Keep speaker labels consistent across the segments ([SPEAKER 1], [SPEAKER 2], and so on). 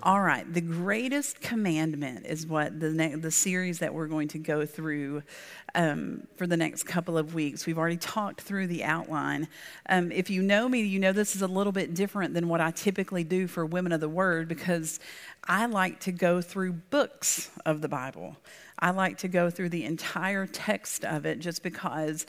[SPEAKER 1] All right, the greatest commandment is what the series that we're going to go through for the next couple of weeks. We've already talked through the outline. If you know me, you know this is a little bit different than what I typically do for Women of the Word, because I like to go through books of the Bible. I like to go through the entire text of it just because.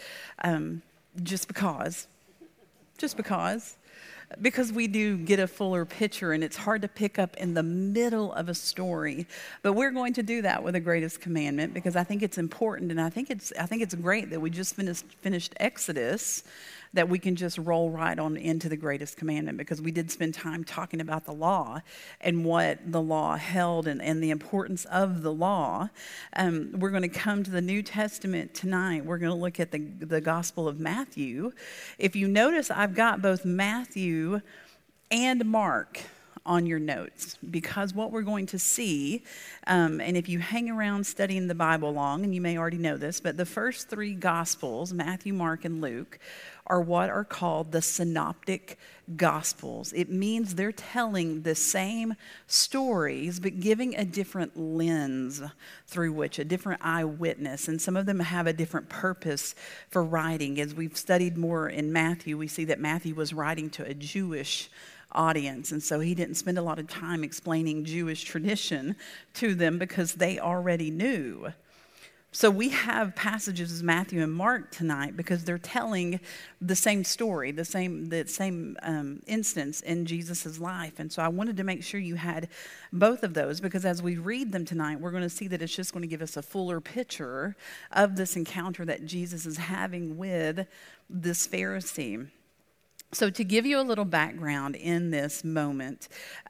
[SPEAKER 1] Because we do get a fuller picture, and it's hard to pick up in the middle of a story. But we're going to do that with the greatest commandment, because I think it's important, and I think it's great that we just finished Exodus, that we can just roll right on into the greatest commandment, because we did spend time talking about the law and what the law held and the importance of the law. We're going to come to the New Testament tonight. We're going to look at the Gospel of Matthew. If you notice, I've got both Matthew and Mark on your notes, because what we're going to see, and if you hang around studying the Bible long, and you may already know this, but the first three Gospels, Matthew, Mark, and Luke, are what are called the synoptic Gospels. It means they're telling the same stories, but giving a different lens through which, a different eyewitness, and some of them have a different purpose for writing. As we've studied more in Matthew, we see that Matthew was writing to a Jewish audience, and so he didn't spend a lot of time explaining Jewish tradition to them because they already knew. So we have passages as Matthew and Mark tonight because they're telling the same story, the same instance in Jesus' life. And so I wanted to make sure you had both of those, because as we read them tonight, we're going to see that it's just going to give us a fuller picture of this encounter that Jesus is having with this Pharisee. So to give you a little background in this moment,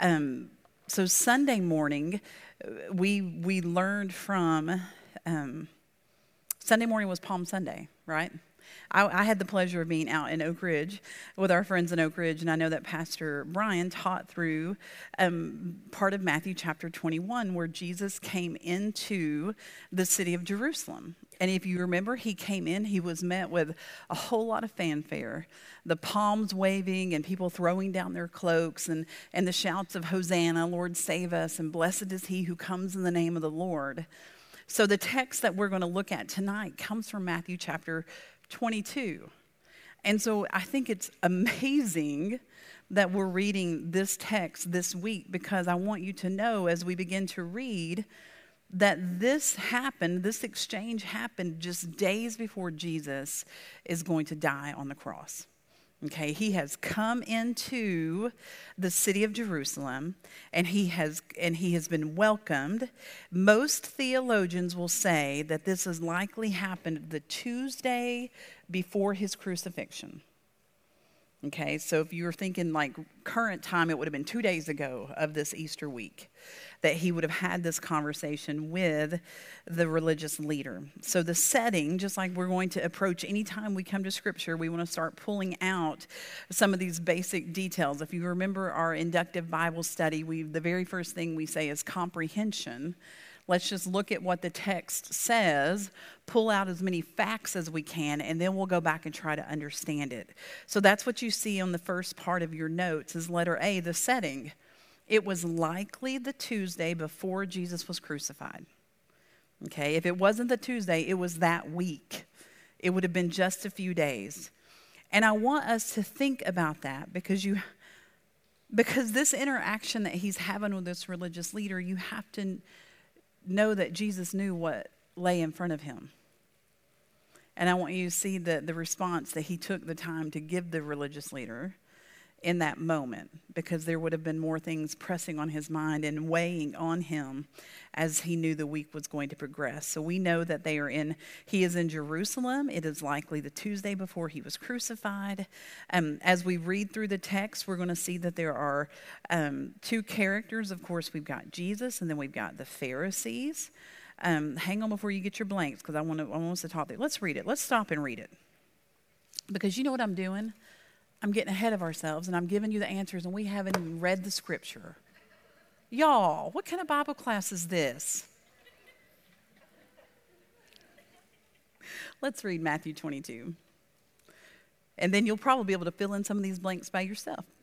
[SPEAKER 1] so Sunday morning, we learned from... Sunday morning was Palm Sunday, right? I had the pleasure of being out in Oak Ridge with our friends in Oak Ridge, and I know that Pastor Brian taught through part of Matthew chapter 21, where Jesus came into the city of Jerusalem. And if you remember, he came in, he was met with a whole lot of fanfare, the palms waving and people throwing down their cloaks, and the shouts of Hosanna, Lord save us, and blessed is he who comes in the name of the Lord. So the text that we're going to look at tonight comes from Matthew chapter 22. And so I think it's amazing that we're reading this text this week, because I want you to know as we begin to read that this exchange happened just days before Jesus is going to die on the cross. Okay, he has come into the city of Jerusalem, and he has been welcomed. Most theologians will say that this has likely happened the Tuesday before his crucifixion. Okay, so if you were thinking like current time, it would have been 2 days ago of this Easter week that he would have had this conversation with the religious leader. So the setting, just like we're going to approach anytime we come to Scripture, we want to start pulling out some of these basic details. If you remember our inductive Bible study, the very first thing we say is comprehension. Let's just look at what the text says, pull out as many facts as we can, and then we'll go back and try to understand it. So that's what you see on the first part of your notes is letter A, the setting. It was likely the Tuesday before Jesus was crucified. Okay, if it wasn't the Tuesday, it was that week. It would have been just a few days. And I want us to think about that because this interaction that he's having with this religious leader, you have to know that Jesus knew what lay in front of him. And I want you to see the response that he took the time to give the religious leader in that moment, because there would have been more things pressing on his mind and weighing on him as he knew the week was going to progress. So we know that he is in Jerusalem. It is likely the Tuesday before he was crucified. As we read through the text, we're going to see that there are two characters. Of course, we've got Jesus, and then we've got the Pharisees. Hang on before you get your blanks, because I want us to talk there. Let's read it. Let's stop and read it. Because you know what I'm doing? I'm getting ahead of ourselves, and I'm giving you the answers, and we haven't even read the Scripture. Y'all, what kind of Bible class is this? Let's read Matthew 22. And then you'll probably be able to fill in some of these blanks by yourself.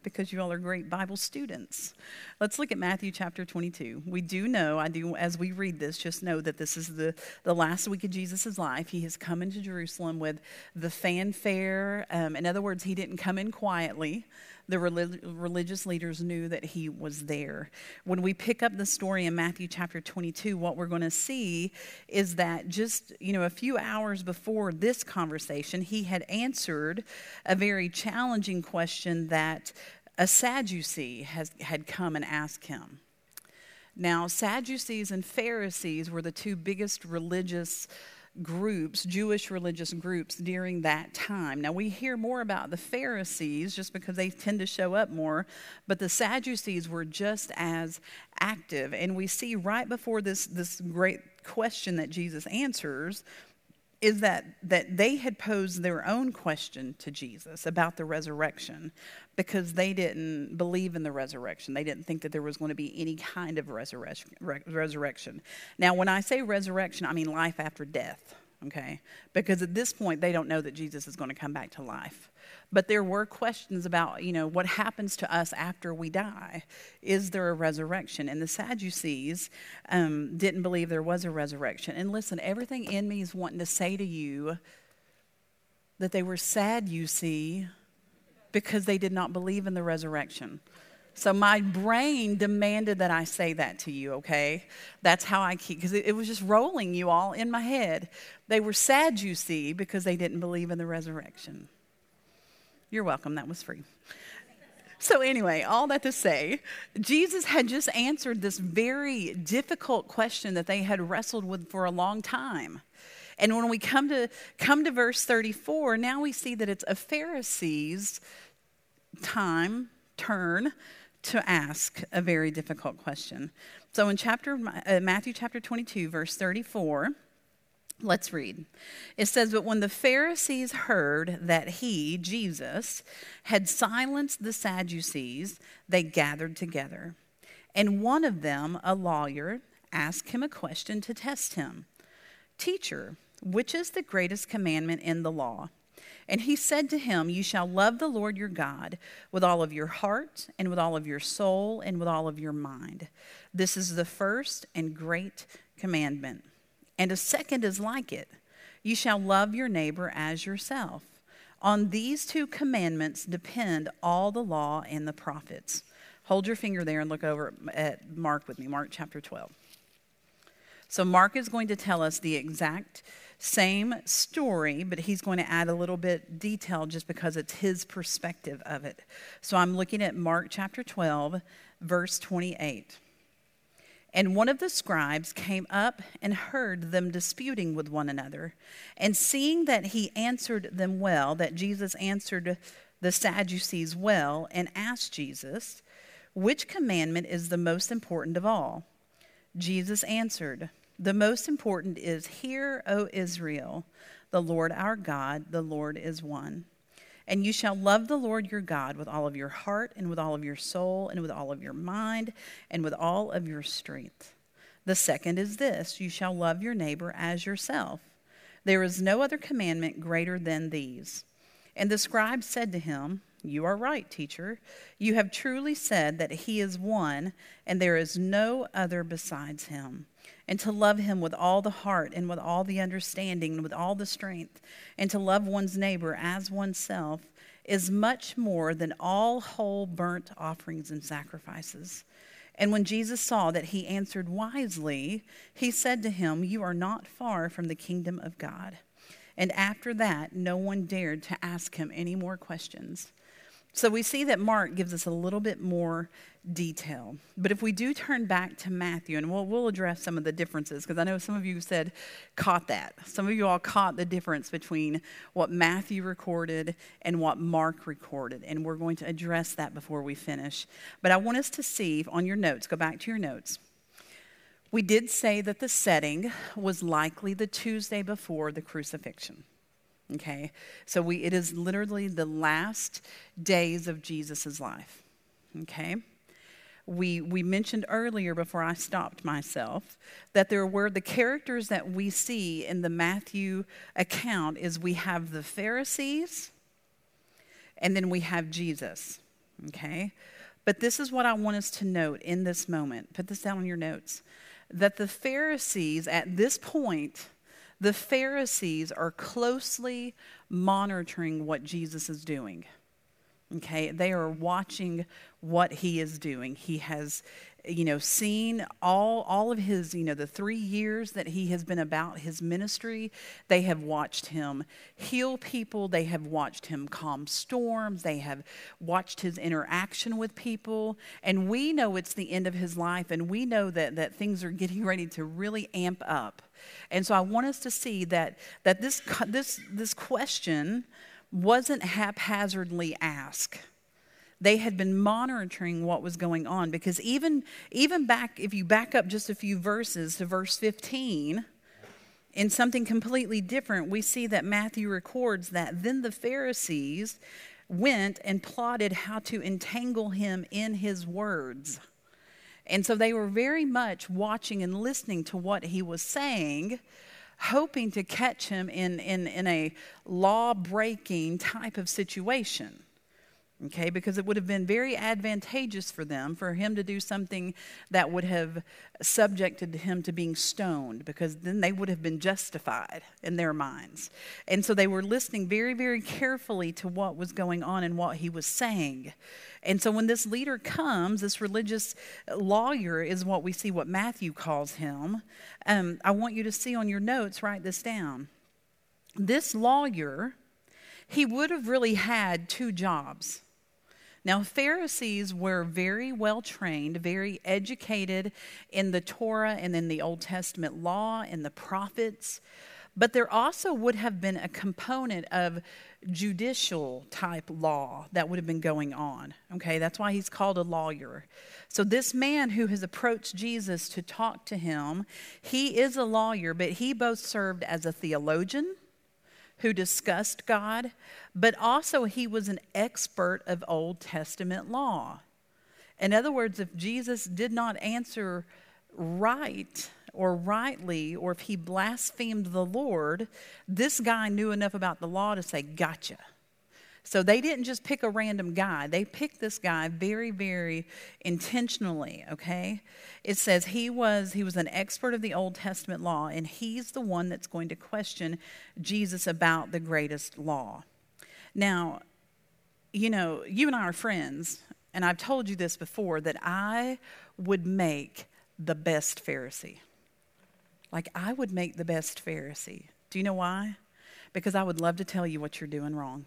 [SPEAKER 1] because you all are great Bible students. Let's look at Matthew chapter 22. We do know, as we read this, just know that this is the last week of Jesus' life. He has come into Jerusalem with the fanfare. In other words, he didn't come in quietly. The religious leaders knew that he was there. When we pick up the story in Matthew chapter 22, what we're going to see is that just, a few hours before this conversation, he had answered a very challenging question that a Sadducee had come and asked him. Now, Sadducees and Pharisees were the two biggest religious groups, Jewish religious groups during that time. Now, we hear more about the Pharisees just because they tend to show up more, but the Sadducees were just as active. And we see right before this great question that Jesus answers is that they had posed their own question to Jesus about the resurrection because they didn't believe in the resurrection. They didn't think that there was going to be any kind of resurrection. Now, when I say resurrection, I mean life after death, okay? Because at this point, they don't know that Jesus is going to come back to life. But there were questions about, what happens to us after we die. Is there a resurrection? And the Sadducees didn't believe there was a resurrection. And listen, everything in me is wanting to say to you that they were sad, you see, because they did not believe in the resurrection. So my brain demanded that I say that to you, okay? That's how I keep, because it was just rolling you all in my head. They were sad, you see, because they didn't believe in the resurrection. You're welcome. That was free. So anyway, all that to say, Jesus had just answered this very difficult question that they had wrestled with for a long time. And when we come to verse 34, now we see that it's a Pharisee's turn to ask a very difficult question. So in Matthew chapter 22, verse 34, let's read. It says, "But when the Pharisees heard that he, Jesus, had silenced the Sadducees, they gathered together. And one of them, a lawyer, asked him a question to test him. 'Teacher, which is the greatest commandment in the law?' And he said to him, 'You shall love the Lord your God with all of your heart and with all of your soul and with all of your mind. This is the first and great commandment. And a second is like it. You shall love your neighbor as yourself. On these two commandments depend all the law and the prophets.'" Hold your finger there and look over at Mark with me, Mark chapter 12. So Mark is going to tell us the exact same story, but he's going to add a little bit detail just because it's his perspective of it. So I'm looking at Mark chapter 12, verse 28. "And one of the scribes came up and heard them disputing with one another. And seeing that he answered them well, that Jesus answered the Sadducees well, and asked Jesus, 'Which commandment is the most important of all?' Jesus answered, 'The most important is, Hear, O Israel, the Lord our God, the Lord is one. And you shall love the Lord your God with all of your heart and with all of your soul and with all of your mind and with all of your strength. The second is this, you shall love your neighbor as yourself. There is no other commandment greater than these.' And the scribe said to him, 'You are right, teacher. You have truly said that he is one, and there is no other besides him. And to love him with all the heart and with all the understanding and with all the strength, and to love one's neighbor as oneself is much more than all whole burnt offerings and sacrifices.' And when Jesus saw that he answered wisely, he said to him, 'You are not far from the kingdom of God.' And after that, no one dared to ask him any more questions." So we see that Mark gives us a little bit more detail. But if we do turn back to Matthew, and we'll address some of the differences, because I know some of you caught that. Some of you all caught the difference between what Matthew recorded and what Mark recorded. And we're going to address that before we finish. But I want us to see on your notes, go back to your notes. We did say that the setting was likely the Tuesday before the crucifixion. Okay, so it is literally the last days of Jesus' life. Okay, we mentioned earlier before I stopped myself that there were the characters that we see in the Matthew account is we have the Pharisees and then we have Jesus. okay? But this is what I want us to note in this moment. Put this down on your notes. That the Pharisees, at this point, the Pharisees are closely monitoring what Jesus is doing. Okay, they are watching what he is doing. He has, seen all of his, the 3 years that he has been about his ministry. They have watched him heal people. They have watched him calm storms. They have watched his interaction with people. And we know it's the end of his life, and we know that things are getting ready to really amp up. And so I want us to see that this question wasn't haphazardly asked. They had been monitoring what was going on, because even back, if you back up just a few verses to verse 15, in something completely different, we see that Matthew records that then the Pharisees went and plotted how to entangle him in his words. And so they were very much watching and listening to what he was saying, hoping to catch him in a law-breaking type of situation. Okay, because it would have been very advantageous for them, for him to do something that would have subjected him to being stoned, because then they would have been justified in their minds. And so they were listening very, very carefully to what was going on and what he was saying. And so when this leader comes, this religious lawyer is what we see, what Matthew calls him. I want you to see on your notes, write this down. This lawyer, he would have really had 2 jobs. Now, Pharisees were very well trained, very educated in the Torah and in the Old Testament law and the prophets. But there also would have been a component of judicial type law that would have been going on. Okay, that's why he's called a lawyer. So this man who has approached Jesus to talk to him, he is a lawyer, but he both served as a theologian who discussed God, but also he was an expert of Old Testament law. In other words, if Jesus did not answer right or rightly, or if he blasphemed the Lord, this guy knew enough about the law to say, gotcha. So they didn't just pick a random guy. They picked this guy very, very intentionally, okay? It says he was an expert of the Old Testament law, and he's the one that's going to question Jesus about the greatest law. Now, you and I are friends, and I've told you this before, that I would make the best Pharisee. Like, I would make the best Pharisee. Do you know why? Because I would love to tell you what you're doing wrong.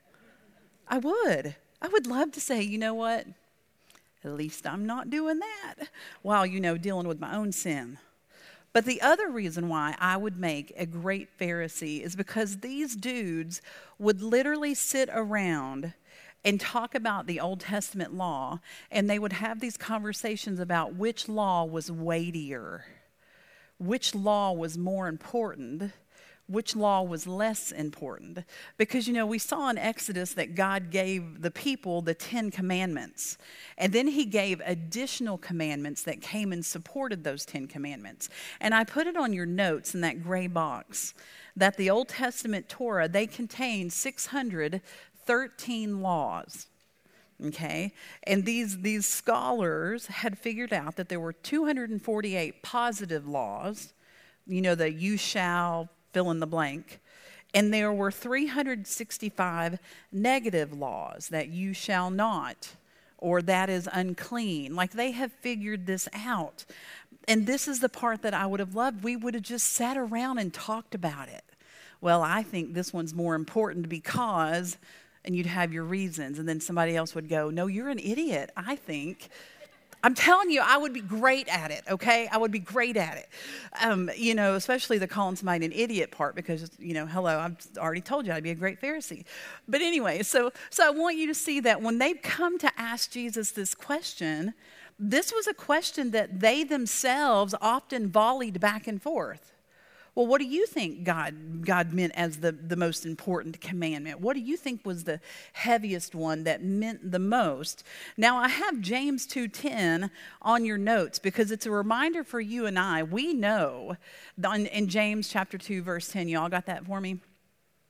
[SPEAKER 1] I would love to say, you know what? At least I'm not doing that, while, dealing with my own sin. But the other reason why I would make a great Pharisee is because these dudes would literally sit around and talk about the Old Testament law, and they would have these conversations about which law was weightier, which law was more important, which law was less important. Because, we saw in Exodus that God gave the people the 10 commandments. And then he gave additional commandments that came and supported those 10 commandments. And I put it on your notes in that gray box that the Old Testament Torah, they contain 613 laws. Okay? And these scholars had figured out that there were 248 positive laws, the you shall, fill in the blank. And there were 365 negative laws, that you shall not, or that is unclean. Like, they have figured this out. And this is the part that I would have loved. We would have just sat around and talked about it. Well, I think this one's more important because, and you'd have your reasons. And then somebody else would go, no, you're an idiot, I think. I'm telling you, I would be great at it, okay? I would be great at it. Especially the calling somebody an idiot part, because, hello, I've already told you I'd be a great Pharisee. But anyway, so I want you to see that when they've come to ask Jesus this question, this was a question that they themselves often volleyed back and forth. Well, what do you think God meant as the most important commandment? What do you think was the heaviest one that meant the most? Now, I have James 2:10 on your notes because it's a reminder for you and I. We know in James chapter 2, verse 10, y'all got that for me?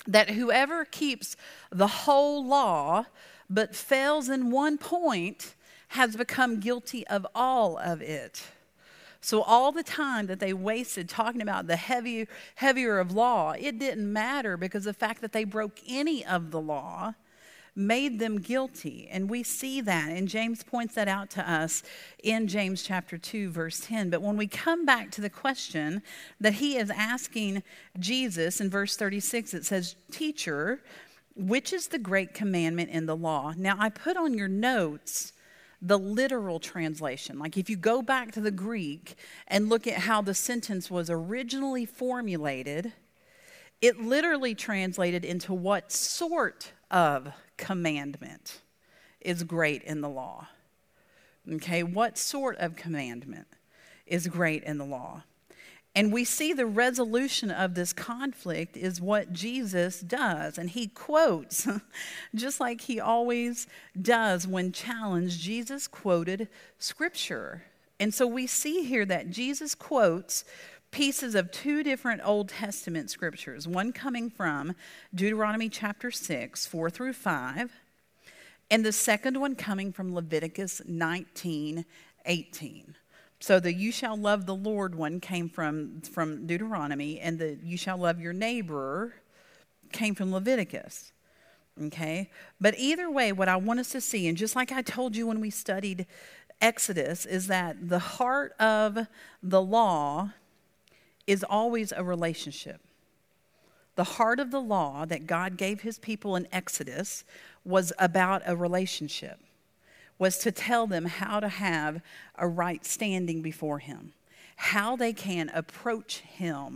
[SPEAKER 1] that whoever keeps the whole law but fails in one point has become guilty of all of it. So all the time that they wasted talking about the heavier of law, it didn't matter, because the fact that they broke any of the law made them guilty. And we see that, and James points that out to us in James chapter 2, verse 10. But when we come back to the question that he is asking Jesus in verse 36, it says, "Teacher, which is the great commandment in the law?" Now, I put on your notes the literal translation. Like if you go back to the Greek and look at how the sentence was originally formulated, it literally translated into what sort of commandment is great in the law. Okay, what sort of commandment is great in the law? And we see the resolution of this conflict is what Jesus does. And he quotes, just like he always does when challenged, Jesus quoted Scripture. And so we see here that Jesus quotes pieces of two different Old Testament scriptures, one coming from Deuteronomy chapter 6, 4 through 5, and the second one coming from Leviticus 19, 18. So the "you shall love the Lord" one came from Deuteronomy, and the "you shall love your neighbor" came from Leviticus. Okay? But either way, what I want us to see, and just like I told you when we studied Exodus, is that the heart of the law is always a relationship. The heart of the law that God gave his people in Exodus was about a relationship, was to tell them how to have a right standing before him, how they can approach him.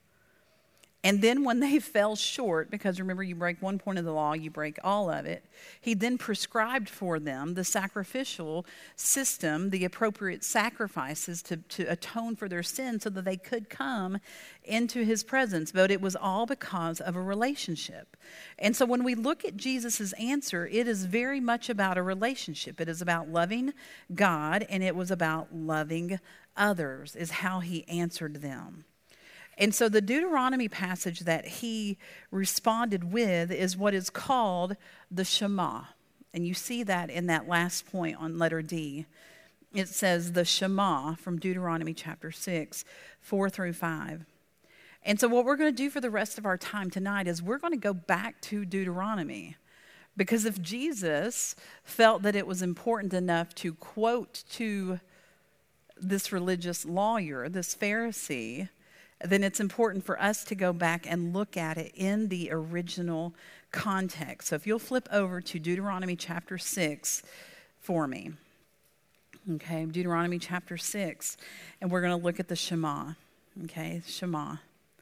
[SPEAKER 1] And then when they fell short, because remember, you break one point of the law, you break all of it, he then prescribed for them the sacrificial system, the appropriate sacrifices to atone for their sins so that they could come into his presence. But it was all because of a relationship. And so when we look at Jesus' answer, it is very much about a relationship. It is about loving God, and it was about loving others, is how he answered them. And so the Deuteronomy passage that he responded with is what is called the Shema. And you see that in that last point on letter D. It says the Shema from Deuteronomy chapter 6, 4 through 5. And so what we're going to do for the rest of our time tonight is we're going to go back to Deuteronomy. Because if Jesus felt that it was important enough to quote to this religious lawyer, this Pharisee, then it's important for us to go back and look at it in the original context. So if you'll flip over to Deuteronomy chapter 6 for me. Okay, Deuteronomy chapter 6, and we're going to look at the Shema. Okay, Shema.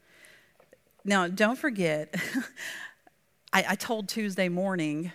[SPEAKER 1] Now, don't forget, I told Tuesday morning,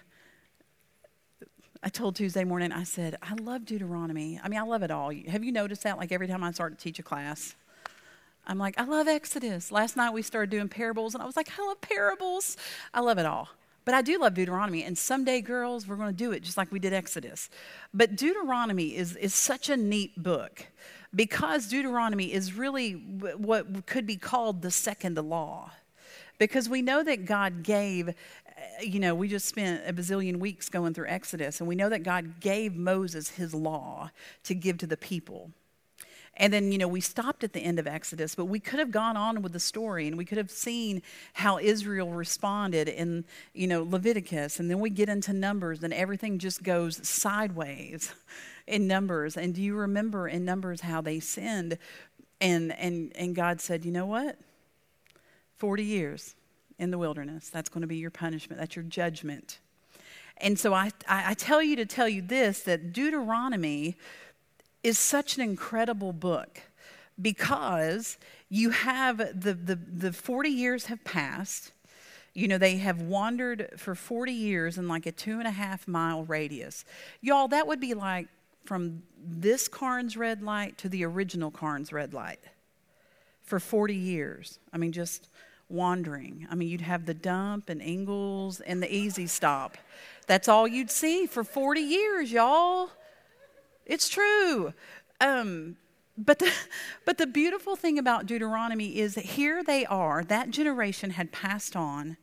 [SPEAKER 1] I said, I love Deuteronomy. I mean, I love it all. Have you noticed that? Like every time I start to teach a class, I'm like, I love Exodus. Last night we started doing parables, and I was like, I love parables. I love it all. But I do love Deuteronomy, and someday, girls, we're going to do it just like we did Exodus. But Deuteronomy is such a neat book because Deuteronomy is really what could be called the second law. Because we know that God gave, we just spent a bazillion weeks going through Exodus, and we know that God gave Moses his law to give to the people. And then, we stopped at the end of Exodus, but we could have gone on with the story, and we could have seen how Israel responded in, Leviticus. And then we get into Numbers, and everything just goes sideways in Numbers. And do you remember in Numbers how they sinned? And God said, you know what? 40 years in the wilderness. That's going to be your punishment. That's your judgment. And so I tell you to tell you this, that Deuteronomy is such an incredible book because you have the 40 years have passed. They have wandered for 40 years in like a 2.5 mile radius. Y'all, that would be like from this Carnes red light to the original Carnes red light for 40 years. I mean, just wandering. I mean, you'd have the dump and Ingalls and the easy stop. That's all you'd see for 40 years, y'all. It's true. But the beautiful thing about Deuteronomy is that here they are, that generation had passed on,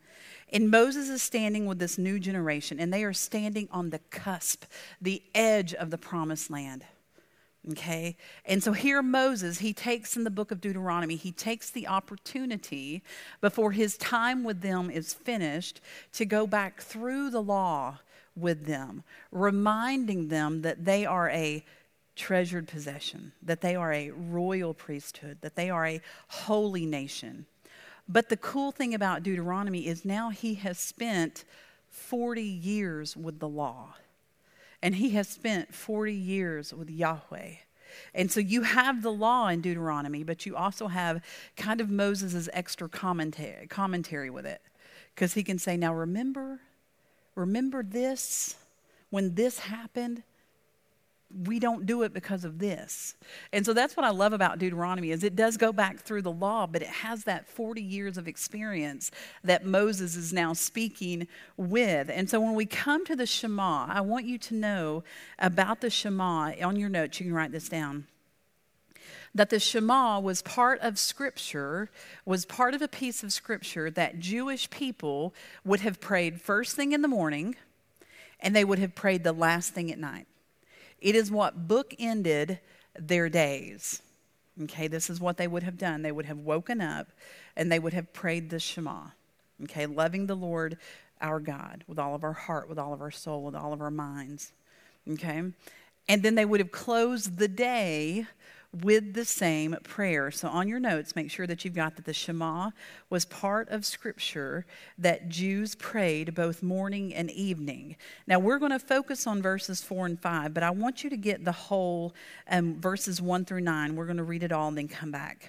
[SPEAKER 1] And Moses is standing with this new generation, and they are standing on the cusp, the edge of the promised land. Okay? And so here Moses, he takes in the book of Deuteronomy, he takes the opportunity before his time with them is finished to go back through the law with them, reminding them that they are a treasured possession, that they are a royal priesthood, that they are a holy nation. But the cool thing about Deuteronomy is now he has spent 40 years with the law. And he has spent 40 years with Yahweh. And so you have the law in Deuteronomy, but you also have kind of Moses' extra commentary with it. Because he can say, now remember this, when this happened, we don't do it because of this. And so that's what I love about Deuteronomy is it does go back through the law, but it has that 40 years of experience that Moses is now speaking with. And so when we come to the Shema, I want you to know about the Shema. On your notes, you can write this down. That the Shema was part of Scripture, was part of a piece of Scripture that Jewish people would have prayed first thing in the morning, and they would have prayed the last thing at night. It is what bookended their days. Okay, this is what they would have done. They would have woken up and they would have prayed the Shema. Okay, loving the Lord our God with all of our heart, with all of our soul, with all of our minds. Okay, and then they would have closed the day with the same prayer. So on your notes, make sure that you've got that the Shema was part of Scripture that Jews prayed both morning and evening. Now we're going to focus on verses 4 and 5, but I want you to get the whole verses 1 through 9. We're going to read it all and then come back.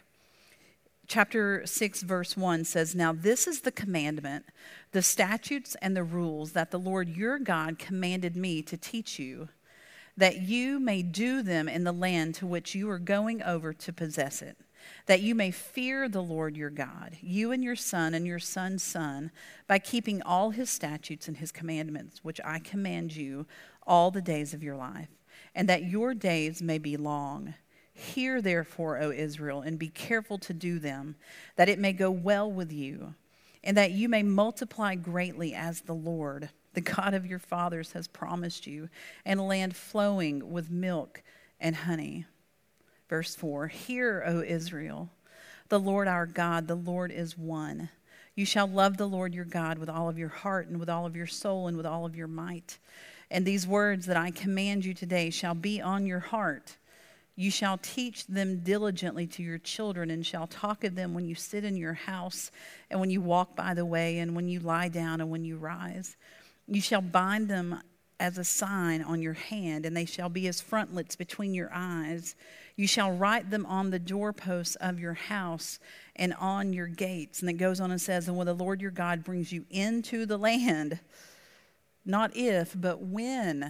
[SPEAKER 1] Chapter 6, verse 1 says, now this is the commandment, the statutes and the rules that the Lord your God commanded me to teach you, that you may do them in the land to which you are going over to possess it, that you may fear the Lord your God, you and your son's son, by keeping all his statutes and his commandments, which I command you all the days of your life, and that your days may be long. Hear therefore, O Israel, and be careful to do them, that it may go well with you, and that you may multiply greatly as the Lord, the God of your fathers, has promised you, and a land flowing with milk and honey. Verse 4, hear, O Israel, the Lord our God, the Lord is one. You shall love the Lord your God with all of your heart and with all of your soul and with all of your might. And these words that I command you today shall be on your heart. You shall teach them diligently to your children, and shall talk of them when you sit in your house, and when you walk by the way, and when you lie down, and when you rise. You shall bind them as a sign on your hand, and they shall be as frontlets between your eyes. You shall write them on the doorposts of your house and on your gates. And it goes on and says, and when the Lord your God brings you into the land, not if, but when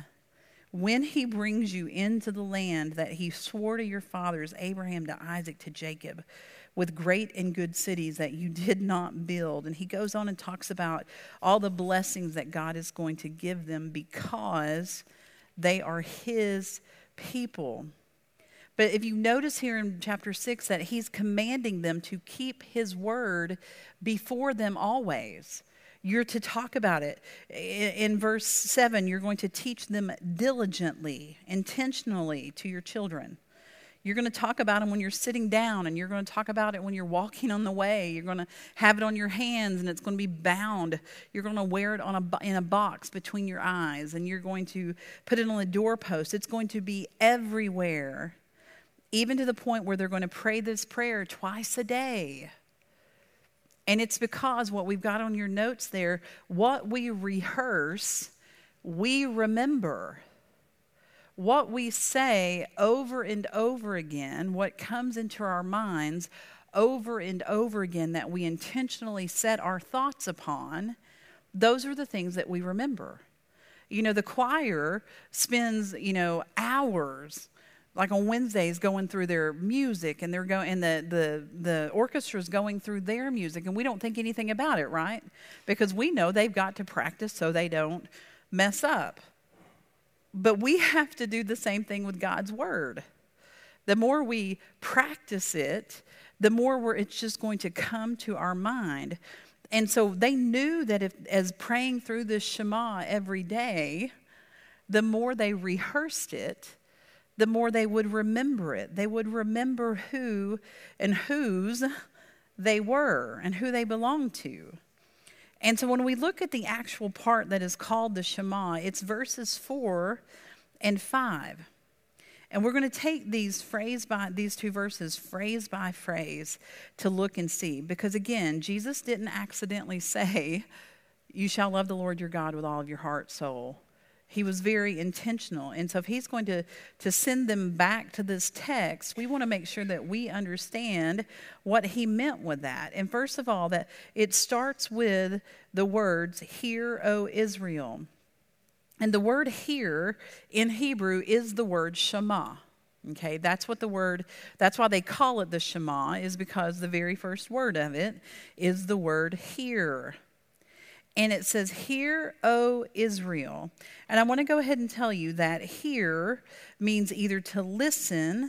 [SPEAKER 1] he brings you into the land that he swore to your fathers, Abraham, to Isaac, to Jacob, with great and good cities that you did not build. And he goes on and talks about all the blessings that God is going to give them because they are his people. But if you notice here in chapter 6 that he's commanding them to keep his word before them always. You're to talk about it. In verse 7, you're going to teach them diligently, intentionally to your children. You're going to talk about them when you're sitting down, and you're going to talk about it when you're walking on the way. You're going to have it on your hands, and it's going to be bound. You're going to wear it in a box between your eyes, and you're going to put it on the doorpost. It's going to be everywhere, even to the point where they're going to pray this prayer twice a day. And it's because what we've got on your notes there, what we rehearse, we remember. What we say over and over again, what comes into our minds over and over again that we intentionally set our thoughts upon, those are the things that we remember. You know, the choir spends, hours, like on Wednesdays, going through their music, and the orchestra's going through their music, and we don't think anything about it, right? Because we know they've got to practice so they don't mess up. But we have to do the same thing with God's word. The more we practice it, the more it's just going to come to our mind. And so they knew that as praying through this Shema every day, the more they rehearsed it, the more they would remember it. They would remember who and whose they were and who they belonged to. And so when we look at the actual part that is called the Shema, it's verses 4 and 5. And we're going to take these two verses phrase by phrase to look and see. Because again, Jesus didn't accidentally say, you shall love the Lord your God with all of your heart, soul. He was very intentional. And so if he's going to send them back to this text, we want to make sure that we understand what he meant with that. And first of all, that it starts with the words, "Hear, O Israel." And the word "hear" in Hebrew is the word Shema. Okay, that's why they call it the Shema, is because the very first word of it is the word "hear." And it says, "Hear, O Israel." And I want to go ahead and tell you that "hear" means either to listen,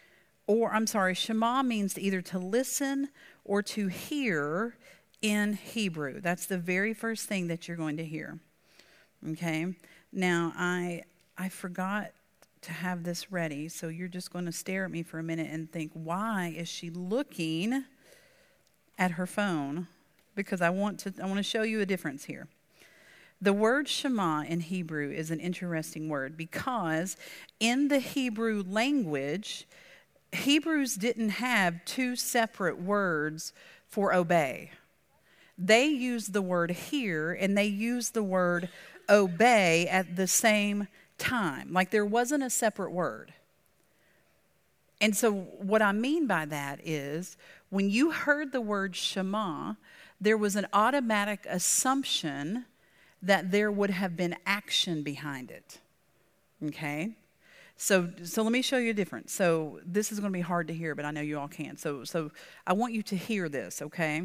[SPEAKER 1] Shema means either to listen or to hear in Hebrew. That's the very first thing that you're going to hear. Okay? Now, I forgot to have this ready, so you're just going to stare at me for a minute and think, why is she looking at her phone? Because I want to show you a difference here. The word Shema in Hebrew is an interesting word because in the Hebrew language, Hebrews didn't have two separate words for obey. They used the word hear and they used the word obey at the same time. Like there wasn't a separate word. And so what I mean by that is when you heard the word Shema, there was an automatic assumption that there would have been action behind it. Okay? So let me show you a difference. So this is going to be hard to hear, but I know you all can. So I want you to hear this, okay?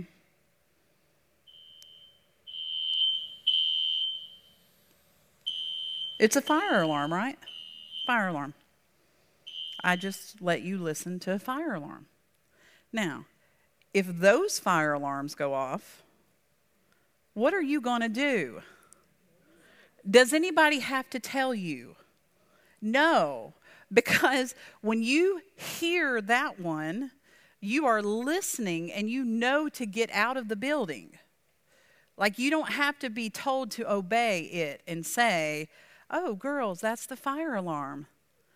[SPEAKER 1] It's a fire alarm, right? Fire alarm. I just let you listen to a fire alarm. Now, if those fire alarms go off, what are you going to do? Does anybody have to tell you? No, because when you hear that one, you are listening and you know to get out of the building. Like you don't have to be told to obey it and say, "Oh, girls, that's the fire alarm.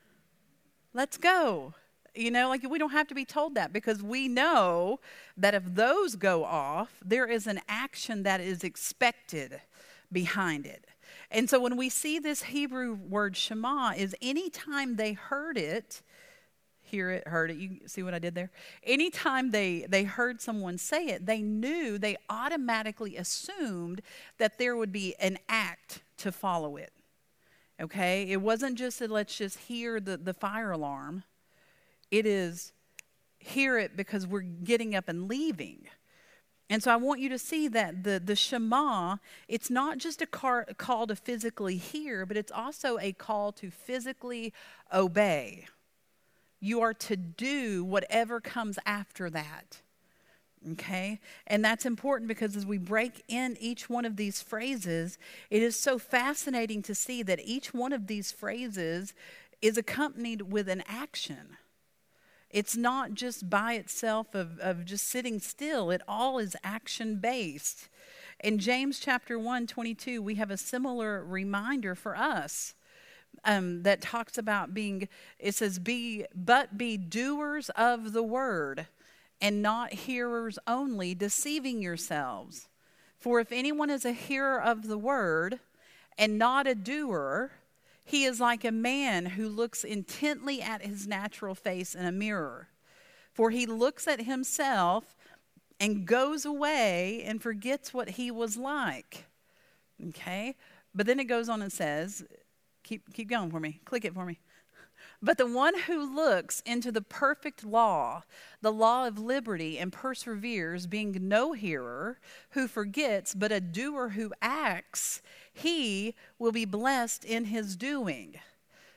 [SPEAKER 1] Let's go." You know, like we don't have to be told that because we know that if those go off, there is an action that is expected behind it. And so when we see this Hebrew word Shema is anytime they heard it, heard it, you see what I did there? Anytime they heard someone say it, they automatically assumed that there would be an act to follow it. Okay? It wasn't just that let's just hear the fire alarm. It is hear it because we're getting up and leaving. And so I want you to see that the Shema, it's not just a call to physically hear, but it's also a call to physically obey. You are to do whatever comes after that. Okay? And that's important because as we break in each one of these phrases, it is so fascinating to see that each one of these phrases is accompanied with an action. It's not just by itself of just sitting still. It all is action-based. In James chapter 1:22, we have a similar reminder for us that talks about it says, be doers of the word and not hearers only, deceiving yourselves. For if anyone is a hearer of the word and not a doer, he is like a man who looks intently at his natural face in a mirror. For he looks at himself and goes away and forgets what he was like. Okay? But then it goes on and says, keep going for me. Click it for me. But the one who looks into the perfect law, the law of liberty, and perseveres, being no hearer who forgets, but a doer who acts, he will be blessed in his doing.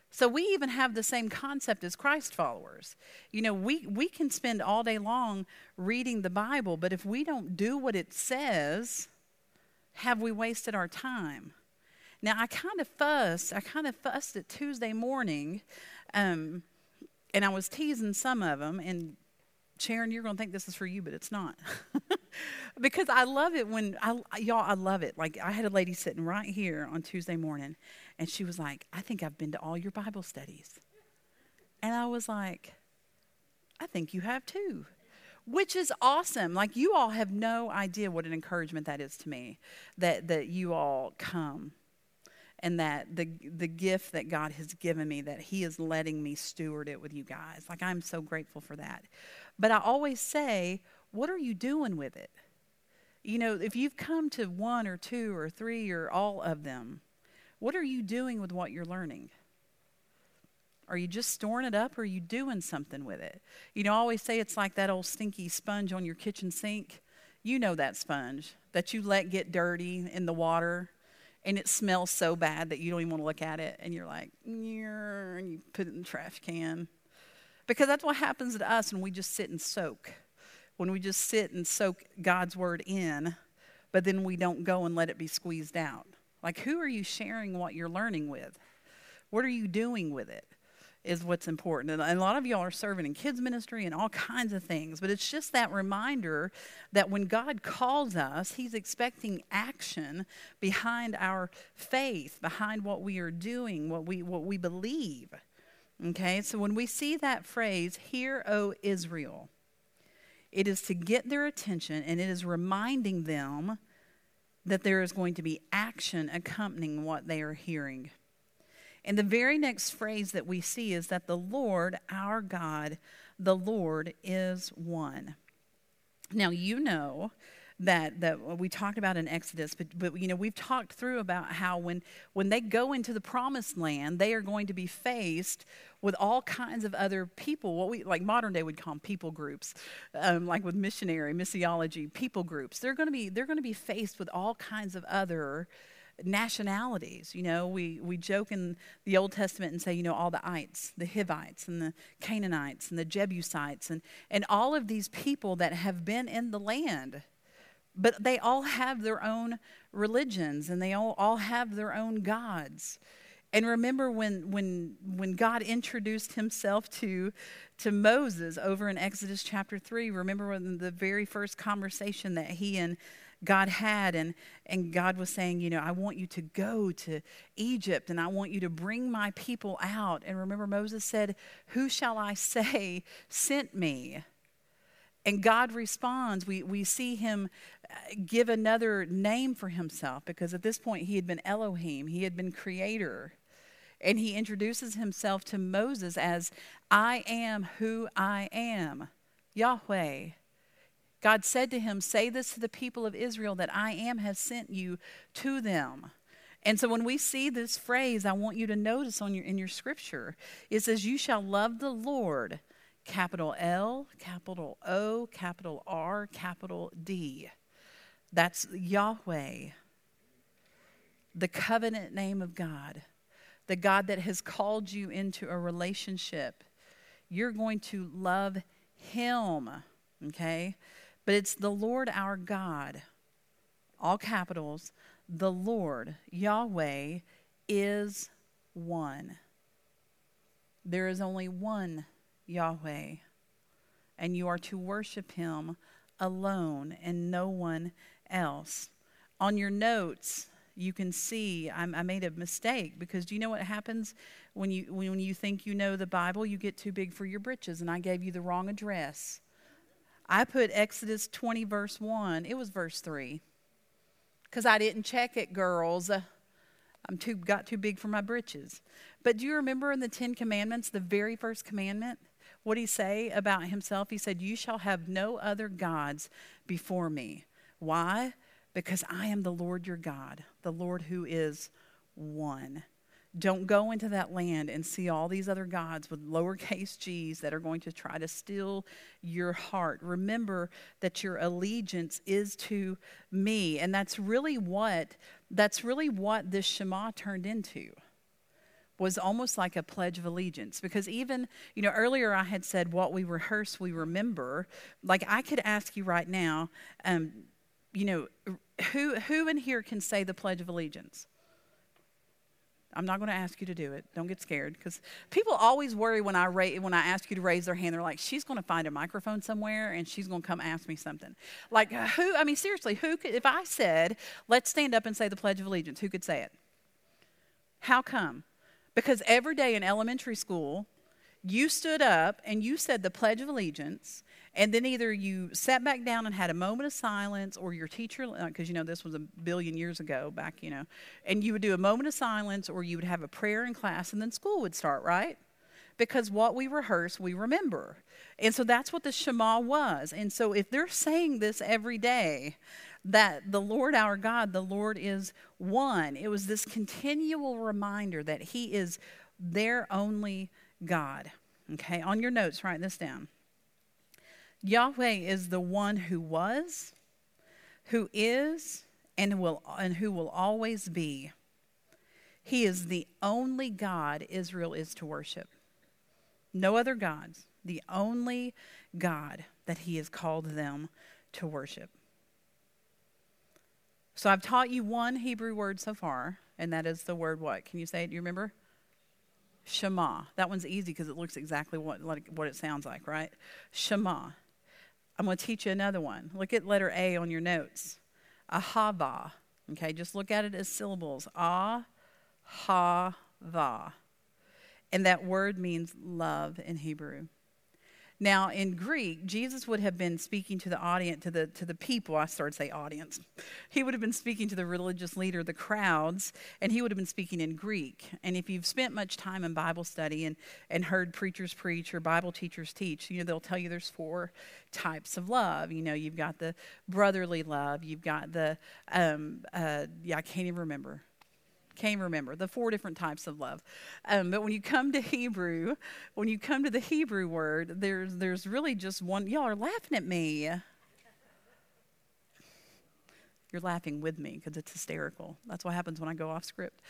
[SPEAKER 1] So we even have the same concept as Christ followers. You know, we can spend all day long reading the Bible, but if we don't do what it says, have we wasted our time? Now, I kind of fussed at Tuesday morning, and I was teasing some of them, and Sharon, you're going to think this is for you, but it's not. Because I love it when, I love it. Like, I had a lady sitting right here on Tuesday morning, and she was like, I think I've been to all your Bible studies. And I was like, I think you have too. Which is awesome. Like, you all have no idea what an encouragement that is to me, that you all come. And that the gift that God has given me, that he is letting me steward it with you guys. Like, I'm so grateful for that. But I always say, what are you doing with it? You know, if you've come to 1 or 2 or 3 or all of them, what are you doing with what you're learning? Are you just storing it up, or are you doing something with it? You know, I always say it's like that old stinky sponge on your kitchen sink. You know that sponge that you let get dirty in the water. And it smells so bad that you don't even want to look at it. And you're like, and you put it in the trash can. Because that's what happens to us when we just sit and soak. When we just sit and soak God's word in, but then we don't go and let it be squeezed out. Like, who are you sharing what you're learning with? What are you doing with it is what's important. And a lot of y'all are serving in kids ministry and all kinds of things. But it's just that reminder that when God calls us, he's expecting action behind our faith, behind what we are doing, what we believe. Okay, so when we see that phrase, "Hear, O Israel," it is to get their attention, and it is reminding them that there is going to be action accompanying what they are hearing. And the very next phrase that we see is that the Lord, our God, the Lord is one. Now, you know that we talked about in Exodus, but you know, we've talked through about how when they go into the promised land, they are going to be faced with all kinds of other people, what we like modern day would call them people groups, like with missiology, people groups. They're going to be faced with all kinds of other nationalities. You know, we joke in the Old Testament and say, you know, all the ites, the Hivites and the Canaanites and the Jebusites and all of these people that have been in the land. But they all have their own religions, and they all have their own gods. And remember when God introduced himself to Moses over in Exodus chapter 3, remember when the very first conversation that he and God had, and God was saying, you know, I want you to go to Egypt, and I want you to bring my people out. And remember, Moses said, who shall I say sent me? And God responds. We see him give another name for himself, because at this point he had been Elohim. He had been creator. And he introduces himself to Moses as, I am who I am, Yahweh. God said to him, say this to the people of Israel, that I am has sent you to them. And so when we see this phrase, I want you to notice in your scripture, it says, you shall love the Lord, capital L, capital O, capital R, capital D. That's Yahweh, the covenant name of God, the God that has called you into a relationship. You're going to love him, okay? But it's the Lord our God, all capitals, the Lord, Yahweh, is one. There is only one Yahweh, and you are to worship him alone and no one else. On your notes, you can see I made a mistake, because do you know what happens when you think you know the Bible? You get too big for your britches, and I gave you the wrong address. I put Exodus 20 verse 1. It was verse 3, because I didn't check it, girls. Got too big for my britches. But do you remember in the 10 Commandments, the very first commandment, what did he say about himself? He said, you shall have no other gods before me. Why? Because I am the Lord your God, the Lord who is one. Don't go into that land and see all these other gods with lowercase g's that are going to try to steal your heart. Remember that your allegiance is to me. And that's really what this Shema turned into. was almost like a pledge of allegiance. Because even, earlier I had said what we rehearse, we remember. Like I could ask you right now, who in here can say the Pledge of Allegiance? I'm not going to ask you to do it. Don't get scared, because people always worry when I ask you to raise their hand. They're like, she's going to find a microphone somewhere and she's going to come ask me something. Like seriously, who could, if I said, let's stand up and say the Pledge of Allegiance, who could say it? How come? Because every day in elementary school, you stood up and you said the Pledge of Allegiance, and then either you sat back down and had a moment of silence, or your teacher, because this was a billion years ago back, and you would do a moment of silence, or you would have a prayer in class, and then school would start, right? Because what we rehearse, we remember. And so that's what the Shema was. And so if they're saying this every day, that the Lord our God, the Lord is one, it was this continual reminder that He is their only God. Okay, on your notes, write this down. Yahweh is the one who was, who is, and who will always be. He is the only God Israel is to worship. No other gods. The only God that He has called them to worship. So I've taught you one Hebrew word so far, and that is the word what? Can you say it? Do you remember? Shema. That one's easy because it looks exactly what it sounds like, right? Shema. I'm going to teach you another one. Look at letter A on your notes. Ahava. Okay, just look at it as syllables. Ah, ha, va. And that word means love in Hebrew. Now, in Greek, Jesus would have been speaking to the audience, to the people. I started to say audience. He would have been speaking to the religious leader, the crowds, and he would have been speaking in Greek. And if you've spent much time in Bible study and heard preachers preach or Bible teachers teach, they'll tell you there's 4 types of love. You've got the brotherly love. You've got the, I can't even remember. The 4 different types of love. But when you come to Hebrew, when you come to the Hebrew word, there's really just one. Y'all are laughing at me. You're laughing with me because it's hysterical. That's what happens when I go off script.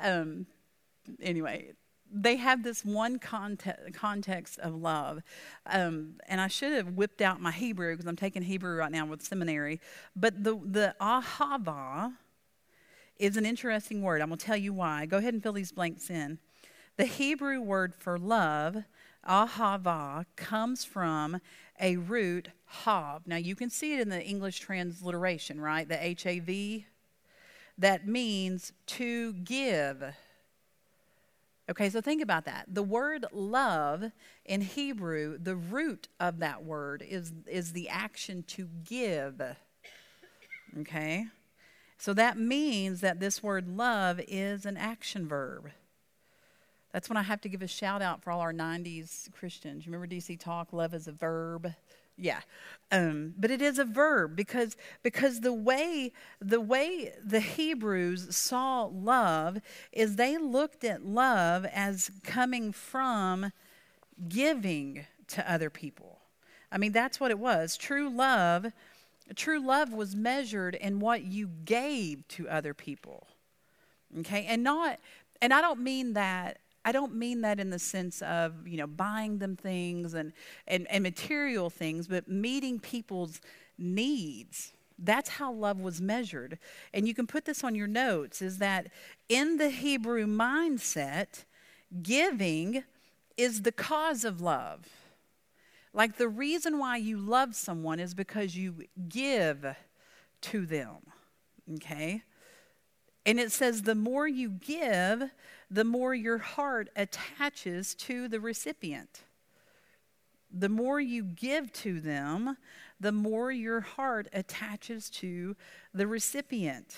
[SPEAKER 1] Anyway, they have this one context of love. And I should have whipped out my Hebrew because I'm taking Hebrew right now with seminary. But the ahava is an interesting word. I'm going to tell you why. Go ahead and fill these blanks in. The Hebrew word for love, ahava, comes from a root, hav. Now, you can see it in the English transliteration, right? The H-A-V. That means to give. Okay, so think about that. The word love in Hebrew, the root of that word is the action to give. Okay? So that means that this word love is an action verb. That's when I have to give a shout out for all our 90s Christians. You remember DC Talk, love is a verb? Yeah. But it is a verb because the way the Hebrews saw love is they looked at love as coming from giving to other people. I mean, that's what it was. True love was measured in what you gave to other people. Okay? And I don't mean that in the sense of, buying them things and material things, but meeting people's needs. That's how love was measured. And you can put this on your notes, is that in the Hebrew mindset, giving is the cause of love. Like the reason why you love someone is because you give to them, okay? And it says the more you give, the more your heart attaches to the recipient. The more you give to them, the more your heart attaches to the recipient.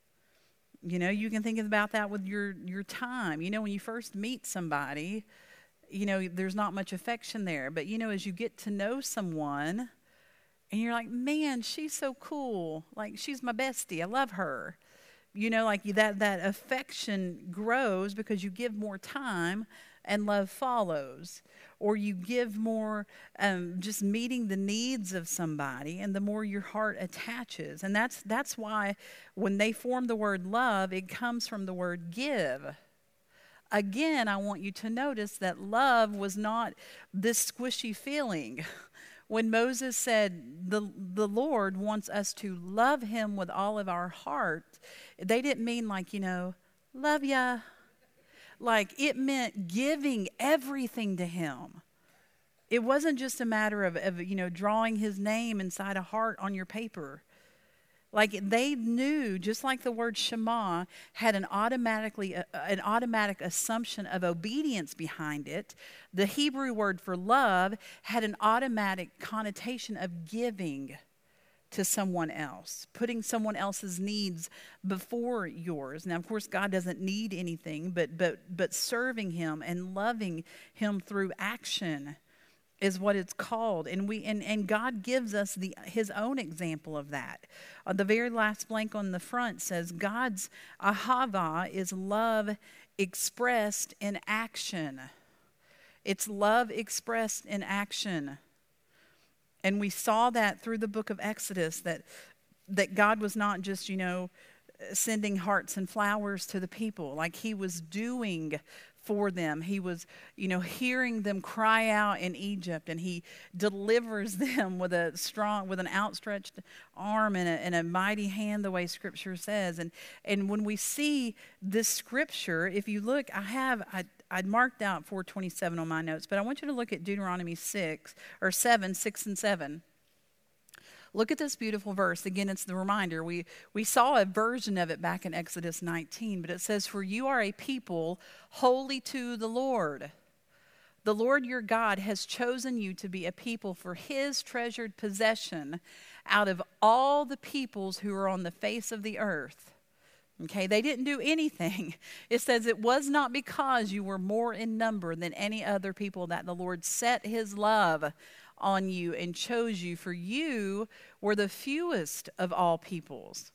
[SPEAKER 1] You can think about that with your time. When you first meet somebody, there's not much affection there. But, as you get to know someone and you're like, man, she's so cool. Like, she's my bestie. I love her. Like that affection grows because you give more time and love follows. Or you give more just meeting the needs of somebody, and the more your heart attaches. And that's why when they form the word love, it comes from the word give. Again, I want you to notice that love was not this squishy feeling. When Moses said the Lord wants us to love him with all of our heart, they didn't mean like, love ya. Like it meant giving everything to him. It wasn't just a matter of drawing his name inside a heart on your paper. Like they knew, just like the word Shema had an automatic assumption of obedience behind it, the Hebrew word for love had an automatic connotation of giving to someone else, putting someone else's needs before yours. Now, of course, God doesn't need anything, but serving him and loving him through action is what it's called. And God gives us his own example of that. The very last blank on the front says God's ahava is love expressed in action. It's love expressed in action. And we saw that through the book of Exodus, that God was not just, sending hearts and flowers to the people. Like he was doing for them. He was, hearing them cry out in Egypt, and he delivers them with an outstretched arm and a mighty hand, the way Scripture says. And when we see this Scripture, if you look, I'd marked out 4:27 on my notes, but I want you to look at Deuteronomy 6 and 7. Look at this beautiful verse. Again, it's the reminder. We saw a version of it back in Exodus 19, but it says, "For you are a people holy to the Lord. The Lord your God has chosen you to be a people for his treasured possession out of all the peoples who are on the face of the earth." Okay, they didn't do anything. It says it was not because you were more in number than any other people that the Lord set his love on you and chose you, for you were the fewest of all peoples.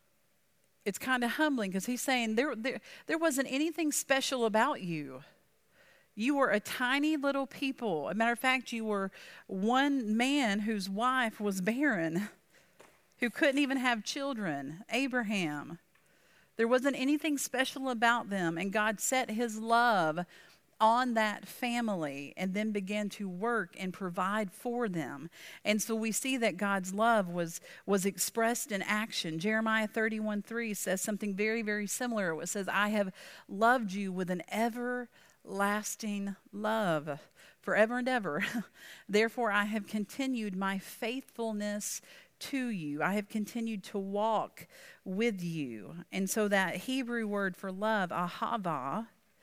[SPEAKER 1] It's kind of humbling because he's saying there wasn't anything special about you. You were a tiny little people. As a matter of fact, you were one man whose wife was barren, who couldn't even have children, Abraham. There wasn't anything special about them, and God set his love on that family and then began to work and provide for them. And so we see that God's love was expressed in action. Jeremiah 31:3 says something very, very similar. It says, "I have loved you with an everlasting love, forever and ever. Therefore I have continued my faithfulness to you. I have continued to walk with you." And so that Hebrew word for love, ahava,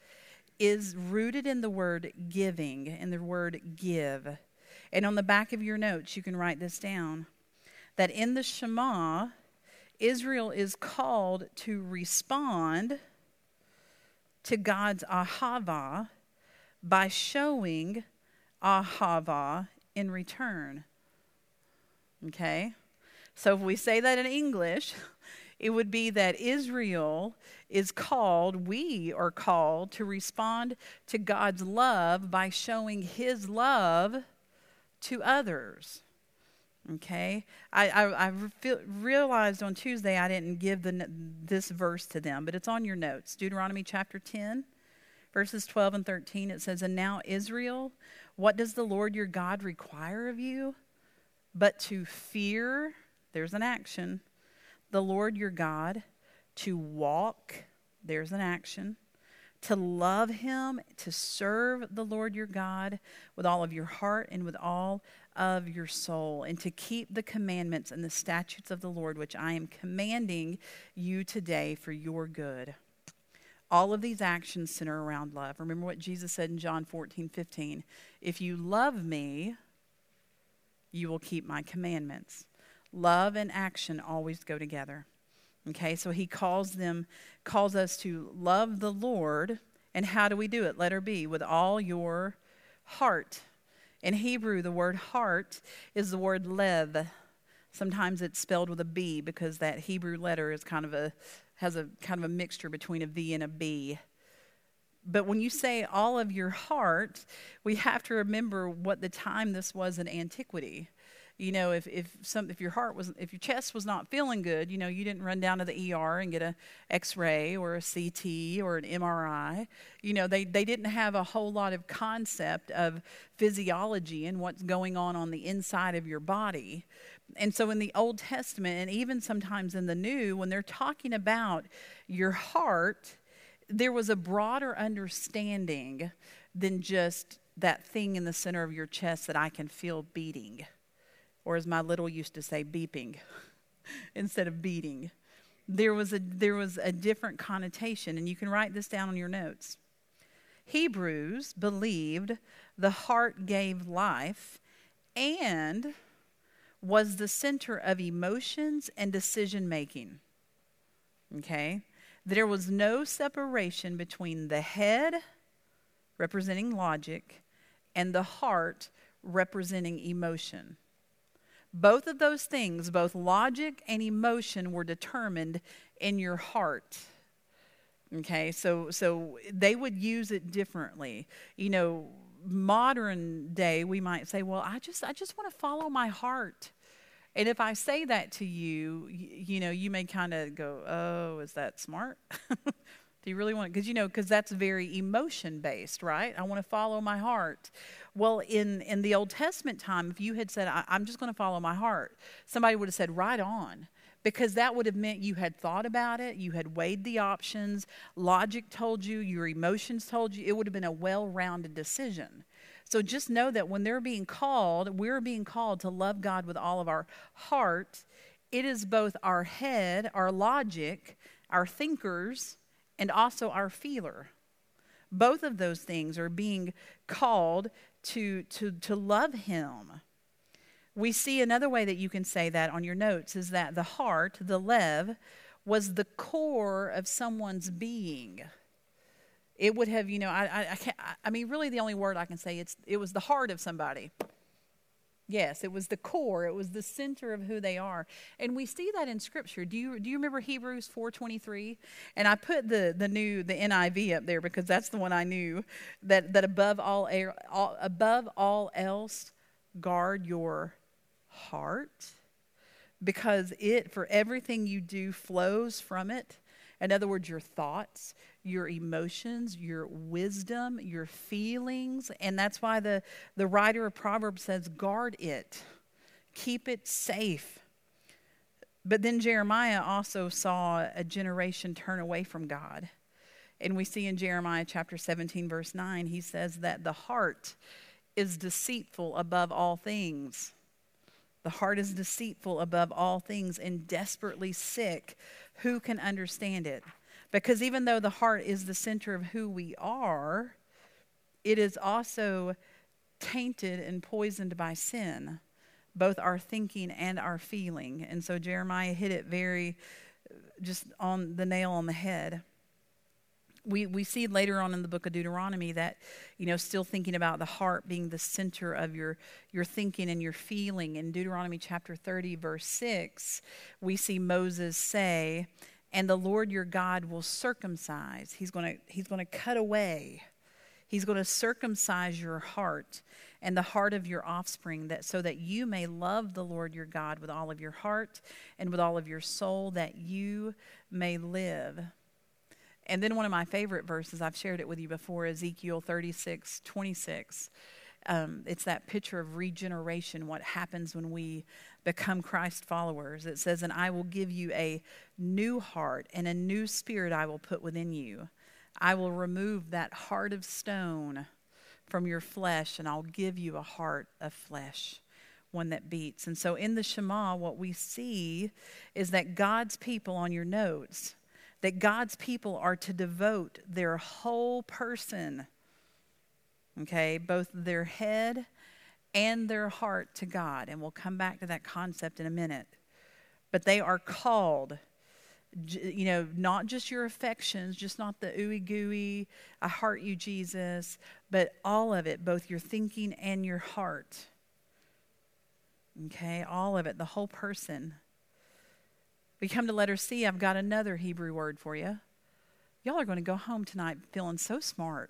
[SPEAKER 1] is rooted in the word giving, in the word give. And on the back of your notes, you can write this down, that in the Shema, Israel is called to respond to God's ahava by showing ahava in return. Okay? So if we say that in English, it would be that Israel we are called to respond to God's love by showing his love to others. Okay? I realized on Tuesday I didn't give this verse to them, but it's on your notes. Deuteronomy chapter 10, verses 12 and 13. It says, "And now Israel, what does the Lord your God require of you? But to fear," there's an action, "the Lord your God, to walk," there's an action, "to love him, to serve the Lord your God with all of your heart and with all of your soul, and to keep the commandments and the statutes of the Lord, which I am commanding you today for your good." All of these actions center around love. Remember what Jesus said in John 14:15. "If you love me, you will keep my commandments." Love and action always go together. Okay, so he calls us to love the Lord. And how do we do it? Letter B, with all your heart. In Hebrew, the word heart is the word lev. Sometimes it's spelled with a B because that Hebrew letter has a kind of a mixture between a V and a B. But when you say all of your heart, we have to remember what the time this was in antiquity. If your chest was not feeling good, you didn't run down to the ER and get a X-ray or a CT or an MRI. They didn't have a whole lot of concept of physiology and what's going on the inside of your body. And so in the Old Testament, and even sometimes in the New, when they're talking about your heart, there was a broader understanding than just that thing in the center of your chest that I can feel beating. Or as my little used to say, beeping instead of beating. There was a different connotation, and you can write this down on your notes. Hebrews believed the heart gave life and was the center of emotions and decision making. Okay? There was no separation between the head, representing logic, and the heart, representing emotion. Both of those things, both logic and emotion, were determined in your heart. Okay, so they would use it differently. Modern day, we might say, well, I just want to follow my heart. And if I say that to you, you may kind of go, oh, is that smart? Do you really want to? Because that's very emotion-based, right? I want to follow my heart. Well, in the Old Testament time, if you had said, I'm just going to follow my heart, somebody would have said, right on. Because that would have meant you had thought about it, you had weighed the options, logic told you, your emotions told you. It would have been a well-rounded decision. So just know that when we're being called to love God with all of our heart. It is both our head, our logic, our thinkers, and also our feeler. Both of those things are being called to love Him. We see another way that you can say that on your notes is that the heart, the lev, was the core of someone's being. It would have, really the only word I can say, it was the heart of somebody. Yes, it was the core. It was the center of who they are. And we see that in Scripture. Do you remember Hebrews 4:23? And I put the NIV up there because that's the one I knew, that above all else, guard your heart, because for everything you do flows from it. In other words, your thoughts, your emotions, your wisdom, your feelings. And that's why the writer of Proverbs says, guard it. Keep it safe. But then Jeremiah also saw a generation turn away from God. And we see in Jeremiah chapter 17, verse 9, he says that the heart is deceitful above all things. The heart is deceitful above all things and desperately sick. Who can understand it? Because even though the heart is the center of who we are, it is also tainted and poisoned by sin, both our thinking and our feeling. And so Jeremiah hit it very just on the nail on the head. We see later on in the book of Deuteronomy that, still thinking about the heart being the center of your thinking and your feeling. In Deuteronomy chapter 30, verse 6, we see Moses say, and the Lord your God will circumcise. He's going to cut away. He's going to circumcise your heart and the heart of your offspring, so that you may love the Lord your God with all of your heart and with all of your soul, that you may live. And then one of my favorite verses, I've shared it with you before, Ezekiel 36:26. It's that picture of regeneration, what happens when we become Christ followers. It says, and I will give you a new heart, and a new spirit I will put within you. I will remove that heart of stone from your flesh, and I'll give you a heart of flesh, one that beats. And so in the Shema, what we see is that God's people, on your notes, that God's people are to devote their whole person, okay, both their head and their heart to God. And we'll come back to that concept in a minute. But they are called, not just your affections, just not the ooey gooey, I heart you, Jesus, but all of it, both your thinking and your heart. Okay, all of it, the whole person. We come to letter C. I've got another Hebrew word for you. Y'all are going to go home tonight feeling so smart,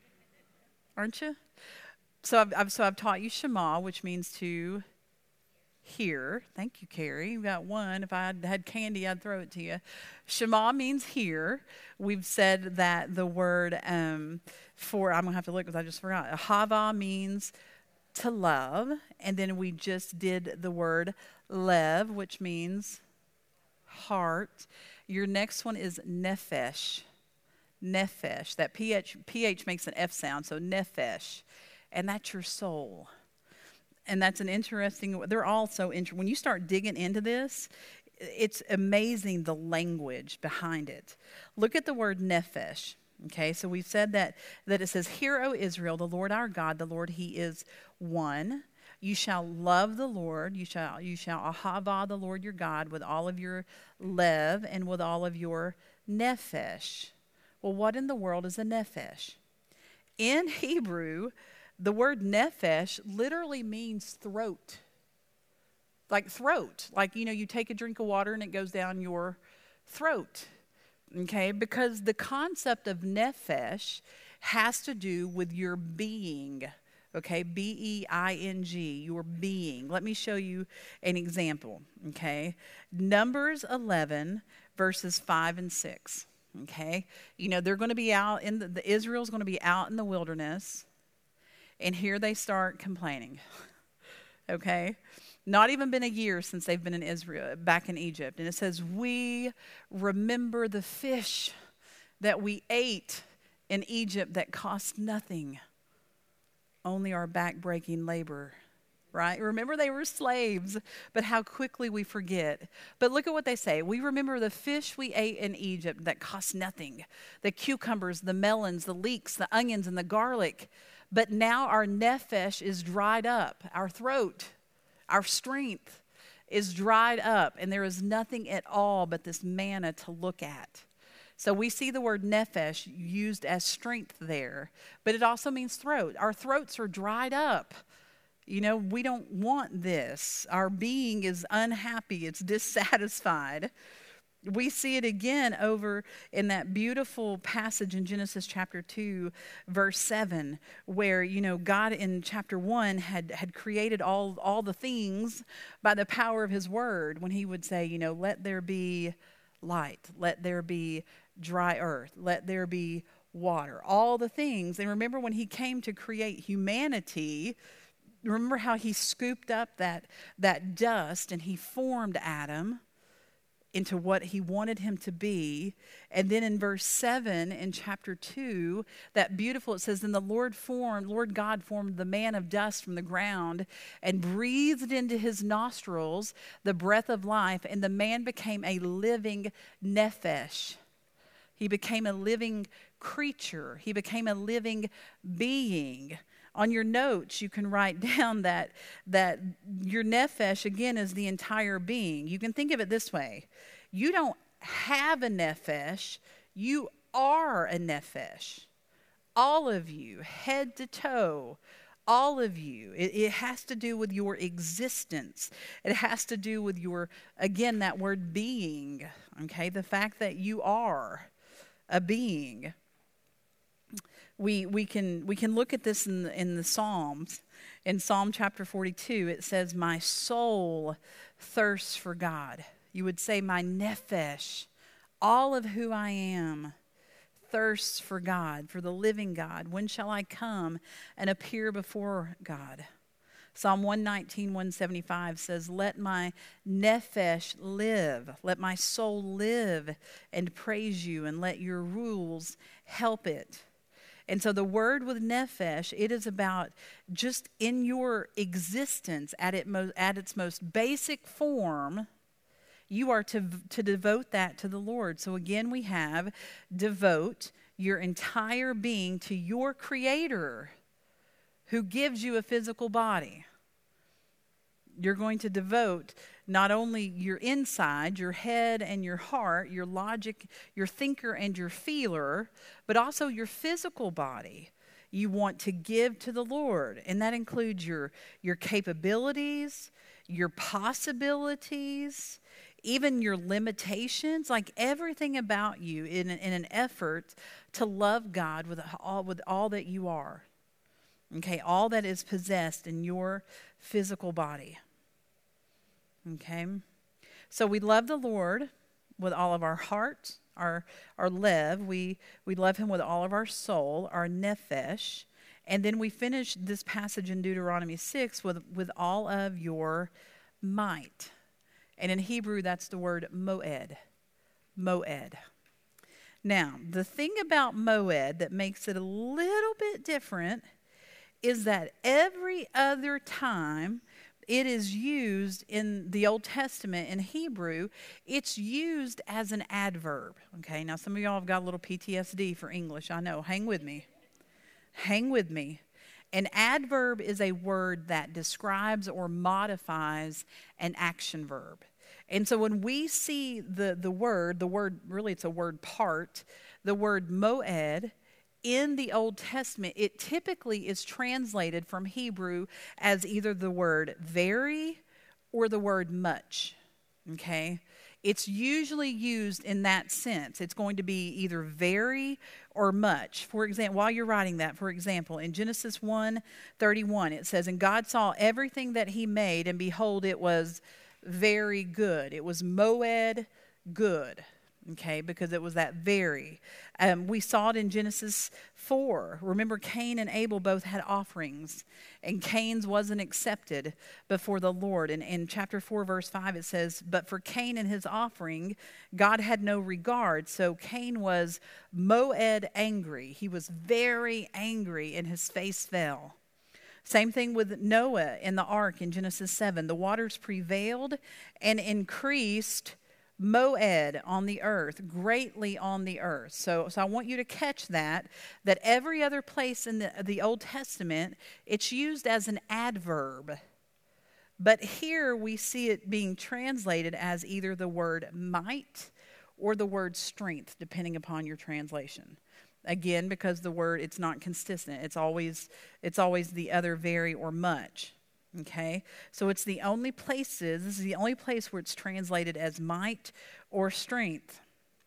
[SPEAKER 1] aren't you? So I've taught you Shema, which means to Here. Thank you, Carrie. You got one. If I had candy, I'd throw it to you. Shema means here. We've said that the word for, I'm going to have to look because I just forgot. Hava means to love. And then we just did the word lev, which means heart. Your next one is nephesh. Nephesh. That PH makes an F sound, so nephesh. And that's your soul. And that's an interesting, they're all so interesting. When you start digging into this, it's amazing the language behind it. Look at the word nephesh. Okay, so we've said that it says, "Hear, O Israel, the Lord our God, the Lord, he is one. You shall love the Lord. You shall ahava the Lord your God with all of your lev and with all of your nephesh." Well, what in the world is a nephesh? In Hebrew, the word nephesh literally means throat. Like throat. Like, you take a drink of water and it goes down your throat. Okay? Because the concept of nephesh has to do with your being. Okay? B-E-I-N-G. Your being. Let me show you an example. Okay? Numbers 11, verses 5 and 6. Okay? They're going to be out in Israel's going to be out in the wilderness. And here they start complaining, okay? Not even been a year since they've been in Israel, back in Egypt. And it says, "We remember the fish that we ate in Egypt that cost nothing, only our back-breaking labor." Right? Remember, they were slaves, but how quickly we forget. But look at what they say. "We remember the fish we ate in Egypt that cost nothing, the cucumbers, the melons, the leeks, the onions, and the garlic. But now our nephesh is dried up." Our throat, our strength is dried up, and there is nothing at all but this manna to look at. So we see the word nephesh used as strength there, but it also means throat. Our throats are dried up. We don't want this. Our being is unhappy. It's dissatisfied. We see it again over in that beautiful passage in Genesis chapter 2, verse 7, where, God in chapter 1 had created all the things by the power of his word, when he would say, "Let there be light, let there be dry earth, let there be water," all the things. And remember, when he came to create humanity, remember how he scooped up that dust and he formed Adam into what he wanted him to be. And then in verse 7 in chapter 2, that beautiful, it says, "Then the Lord God formed the man of dust from the ground and breathed into his nostrils the breath of life, and the man became a living nephesh." He became a living creature. He became a living being. On your notes, you can write down that your nephesh, again, is the entire being. You can think of it this way. You don't have a nephesh. You are a nephesh. All of you, head to toe, all of you. It has to do with your existence. It has to do with your, again, that word being, okay? The fact that you are a being. We can look at this in the Psalms. In Psalm chapter 42, it says, "My soul thirsts for God." You would say, "My nephesh," all of who I am, thirsts for God, for the living God. "When shall I come and appear before God?" Psalm 119, 175 says, "Let my nephesh live, let my soul live and praise you, and let your rules help it." And so the word with nephesh, it is about just in your existence at its most basic form, you are to devote that to the Lord. So again, we have devote your entire being to your Creator who gives you a physical body. You're going to devote not only your inside, your head and your heart, your logic, your thinker and your feeler, but also your physical body. You want to give to the Lord. And that includes your capabilities, your possibilities, even your limitations, like everything about you in an effort to love God with all that you are. Okay, all that is possessed in your physical body. Okay? So we love the Lord with all of our heart, our lev. We love him with all of our soul, our nephesh. And then we finish this passage in Deuteronomy 6 with all of your might. And in Hebrew, that's the word moed. Moed. Now, the thing about moed that makes it a little bit different is that every other time it is used in the Old Testament in Hebrew, it's used as an adverb. Okay, now some of y'all have got a little PTSD for English. I know. Hang with me. Hang with me. An adverb is a word that describes or modifies an action verb. And so when we see the word, really it's a word part, the word moed, in the Old Testament, it typically is translated from Hebrew as either the word very or the word much, okay? It's usually used in that sense. It's going to be either very or much. For example, while you're writing that, for example, in Genesis 1:31, it says, "And God saw everything that he made, and behold, it was very good." It was moed good. Okay, because it was that very. We saw it in Genesis 4. Remember, Cain and Abel both had offerings, and Cain's wasn't accepted before the Lord. And in chapter 4, verse 5, it says, "But for Cain and his offering, God had no regard." So Cain was moed angry. He was very angry, and his face fell. Same thing with Noah in the ark in Genesis 7. The waters prevailed and increased moed on the earth, greatly on the earth. So I want you to catch that every other place in the Old Testament, it's used as an adverb. But here we see it being translated as either the word might or the word strength, depending upon your translation. Again, because the word, it's not consistent. It's always the other very or much. Okay, so this is the only place where it's translated as might or strength.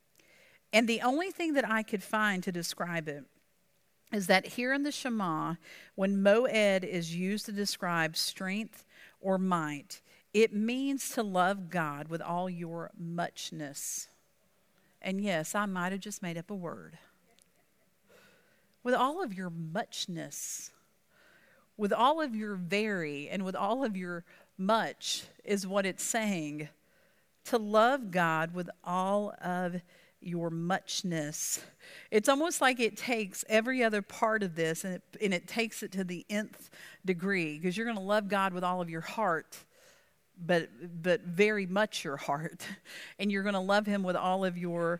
[SPEAKER 1] And the only thing that I could find to describe it is that here in the Shema, when moed is used to describe strength or might, it means to love God with all your muchness. And yes, I might have just made up a word. With all of your muchness. With all of your very and with all of your much is what it's saying. To love God with all of your muchness. It's almost like it takes every other part of this and it takes it to the nth degree, because you're going to love God with all of your heart, but very much your heart, and you're going to love him with all of your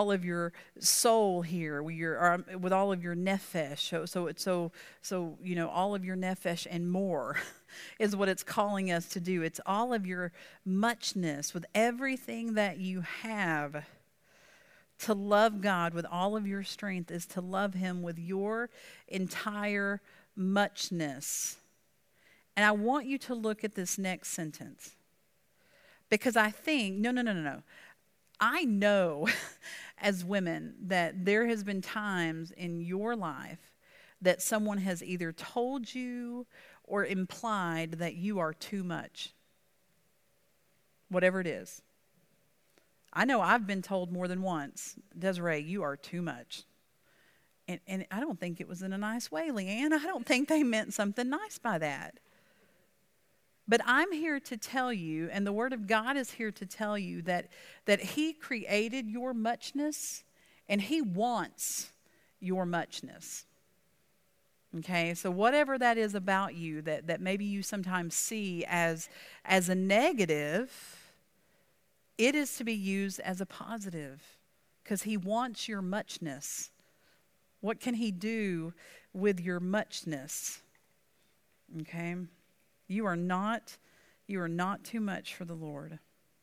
[SPEAKER 1] soul here, with all of your nephesh. So you know, all of your nephesh and more is what it's calling us to do. It's all of your muchness, with everything that you have. To love God with all of your strength is to love him with your entire muchness. And I want you to look at this next sentence, because I think, no. I know as women that there has been times in your life that someone has either told you or implied that you are too much. Whatever it is. I know I've been told more than once, "Desiree, you are too much." And I don't think it was in a nice way, Leanne. I don't think they meant something nice by that. But I'm here to tell you, and the Word of God is here to tell you, that he created your muchness, and he wants your muchness. Okay, so whatever that is about you that maybe you sometimes see as a negative, it is to be used as a positive, because he wants your muchness. What can he do with your muchness? Okay? You are not too much for the Lord.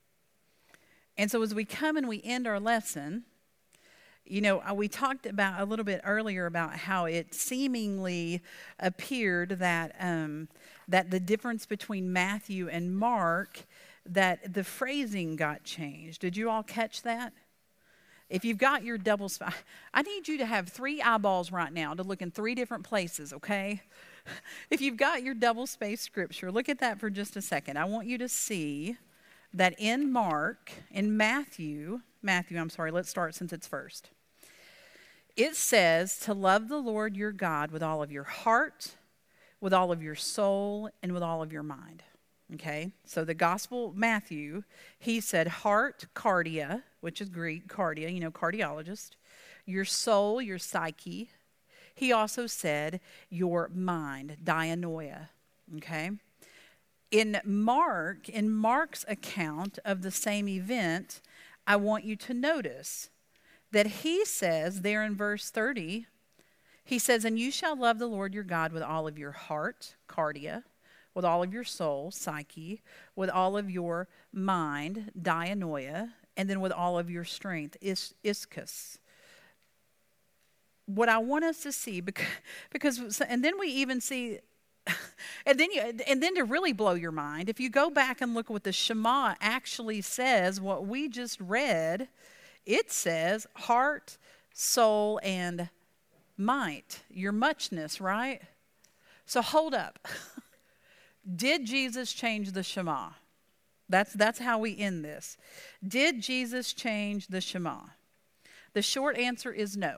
[SPEAKER 1] And so as we come and we end our lesson, you know, we talked about a little bit earlier about how it seemingly appeared that the difference between Matthew and Mark, that the phrasing got changed. Did you all catch that? If you've got your I need you to have 3 eyeballs right now to look in 3 different places, okay? If you've got your double-spaced scripture, look at that for just a second. I want you to see that in Matthew, let's start since it's first. It says to love the Lord your God with all of your heart, with all of your soul, and with all of your mind. Okay, so the Gospel Matthew, he said heart, cardia, which is Greek, cardia, cardiologist. Your soul, your psyche. He also said your mind, dianoia. Okay. In Mark's account of the same event, I want you to notice that he says there in verse 30, he says, and you shall love the Lord your God with all of your heart, cardia, with all of your soul, psyche, with all of your mind, dianoia, and then with all of your strength, ischus. What I want us to see, because and then we even see, and then to really blow your mind, if you go back and look at what the Shema actually says, what we just read, it says heart, soul, and might, your muchness, right? So hold up. Did Jesus change the Shema? That's how we end this. Did Jesus change the Shema? The short answer is no.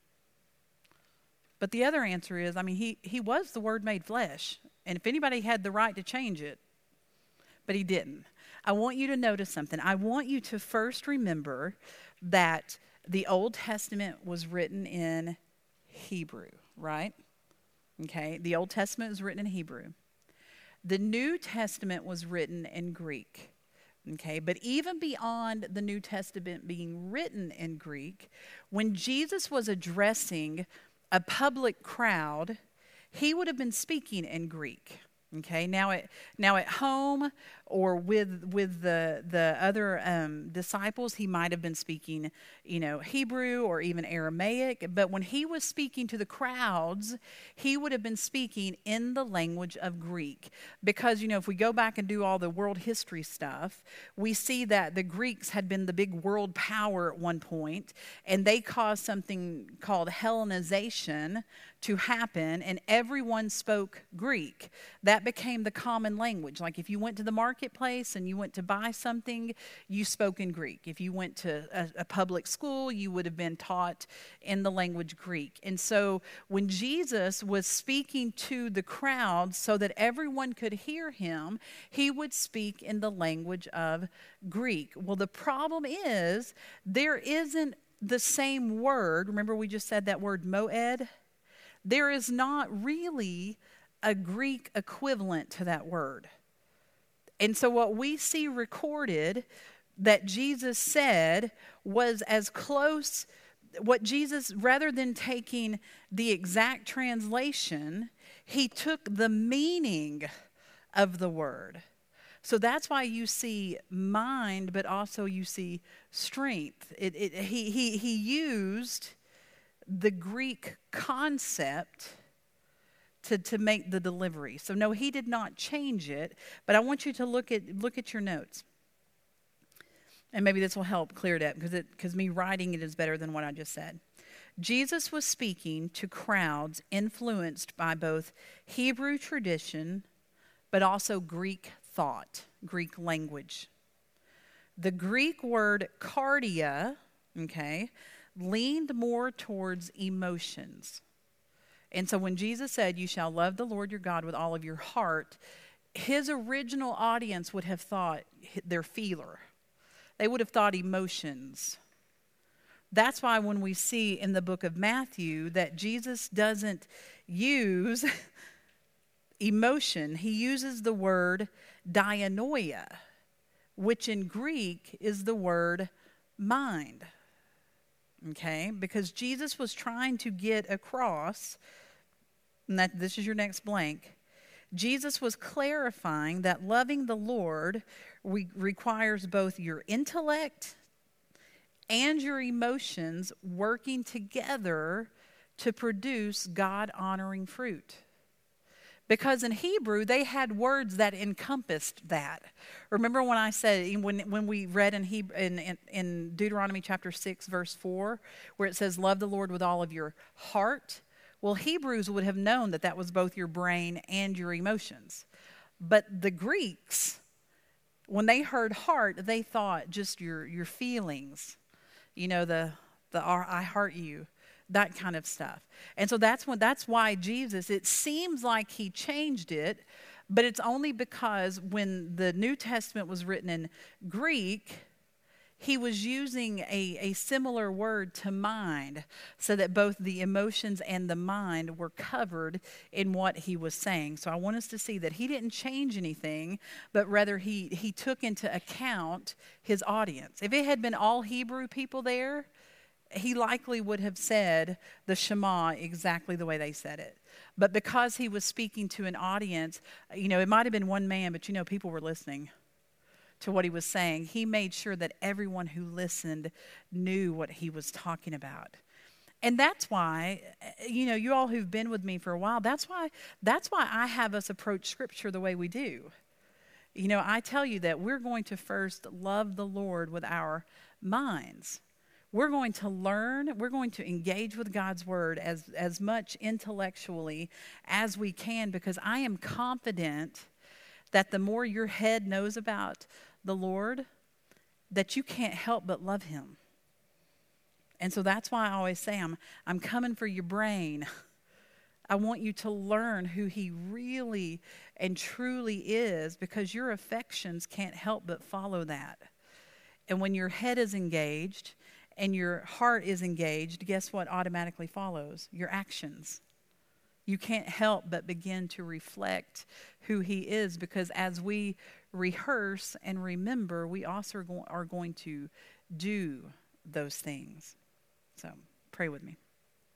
[SPEAKER 1] But the other answer is, he was the Word made flesh. And if anybody had the right to change it, but he didn't. I want you to notice something. I want you to first remember that the Old Testament was written in Hebrew, right? Okay, the Old Testament was written in Hebrew. The New Testament was written in Greek. Okay, but even beyond the New Testament being written in Greek, when Jesus was addressing a public crowd, he would have been speaking in Greek. Okay, now at home or with the other disciples, he might have been speaking, Hebrew or even Aramaic. But when he was speaking to the crowds, he would have been speaking in the language of Greek. Because, if we go back and do all the world history stuff, we see that the Greeks had been the big world power at one point, and they caused something called Hellenization to happen, and everyone spoke Greek. That became the common language. Like if you went to the marketplace and you went to buy something, you spoke in Greek. If you went to a public school, you would have been taught in the language Greek. And so when Jesus was speaking to the crowd so that everyone could hear him, he would speak in the language of Greek. Well, the problem is there isn't the same word. Remember we just said that word moed? There is not really a Greek equivalent to that word. And so what we see recorded that Jesus said was as close, what Jesus, rather than taking the exact translation, he took the meaning of the word. So that's why you see mind, but also you see strength. He used the Greek concept to make the delivery. So no, he did not change it, but I want you to look at your notes. And maybe this will help clear it up because me writing it is better than what I just said. Jesus was speaking to crowds influenced by both Hebrew tradition but also Greek thought, Greek language. The Greek word cardia, leaned more towards emotions. And so when Jesus said, you shall love the Lord your God with all of your heart, his original audience would have thought their feeler. They would have thought emotions. That's why when we see in the book of Matthew that Jesus doesn't use emotion, he uses the word dianoia, which in Greek is the word mind. Okay, because Jesus was trying to get across, and this is your next blank, Jesus was clarifying that loving the Lord requires both your intellect and your emotions working together to produce God-honoring fruit. Because in Hebrew, they had words that encompassed that. Remember when I said, when we read in Deuteronomy chapter 6, verse 4, where it says, love the Lord with all of your heart? Well, Hebrews would have known that was both your brain and your emotions. But the Greeks, When they heard heart, they thought just your feelings, I heart you, that kind of stuff. And so that's why Jesus, it seems like he changed it, but it's only because when the New Testament was written in Greek, he was using a similar word to mind, so that both the emotions and the mind were covered in what he was saying. So I want us to see that he didn't change anything, but rather he took into account his audience. If it had been all Hebrew people there, he likely would have said the Shema exactly the way they said it. But because he was speaking to an audience, it might have been one man, but people were listening to what he was saying. He made sure that everyone who listened knew what he was talking about. And that's why, you all who've been with me for a while, that's why I have us approach Scripture the way we do. I tell you that we're going to first love the Lord with our minds. We're going to learn, we're going to engage with God's Word as much intellectually as we can, because I am confident that the more your head knows about the Lord, that you can't help but love him. And so that's why I always say, I'm coming for your brain. I want you to learn who he really and truly is, because your affections can't help but follow that. And when your head is engaged and your heart is engaged, guess what automatically follows? Your actions. You can't help but begin to reflect who he is, because as we rehearse and remember, we also are going to do those things. So pray with me.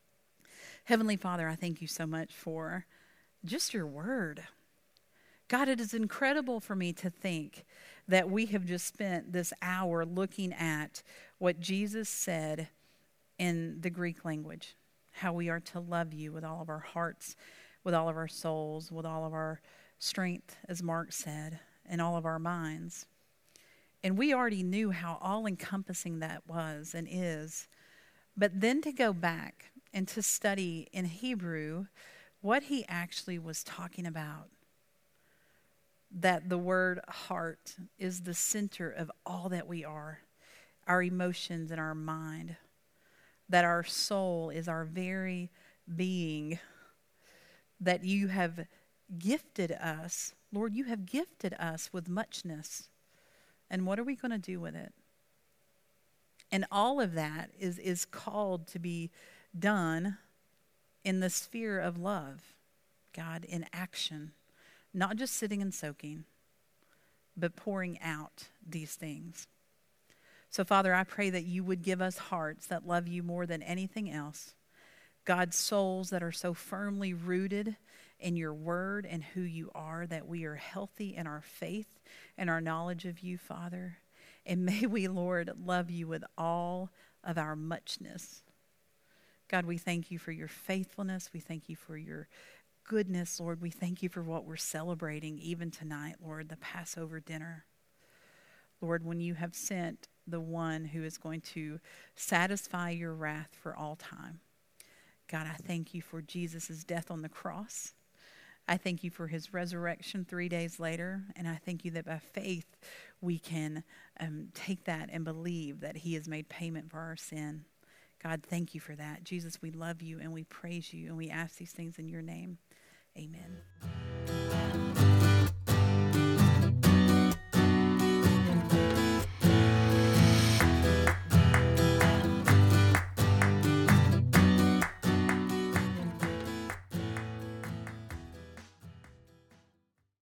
[SPEAKER 1] Heavenly Father, I thank you so much for just your word. God, it is incredible for me to think that we have just spent this hour looking at what Jesus said in the Greek language, how we are to love you with all of our hearts, with all of our souls, with all of our strength, as Mark said, and all of our minds. And we already knew how all-encompassing that was and is. But then to go back and to study in Hebrew what he actually was talking about, that the word heart is the center of all that we are, our emotions and our mind, that our soul is our very being, that you have gifted us. Lord, you have gifted us with muchness. And what are we going to do with it? And all of that is called to be done in the sphere of love, God, in action, not just sitting and soaking, but pouring out these things. So, Father, I pray that you would give us hearts that love you more than anything else. God, souls that are so firmly rooted in your word and who you are, that we are healthy in our faith and our knowledge of you, Father. And may we, Lord, love you with all of our muchness. God, we thank you for your faithfulness. We thank you for your goodness, Lord. We thank you for what we're celebrating even tonight, Lord, the Passover dinner. Lord, when you have sent the one who is going to satisfy your wrath for all time. God, I thank you for Jesus' death on the cross. I thank you for his resurrection 3 days later. And I thank you that by faith we can take that and believe that he has made payment for our sin. God, thank you for that. Jesus, we love you and we praise you and we ask these things in your name. Amen.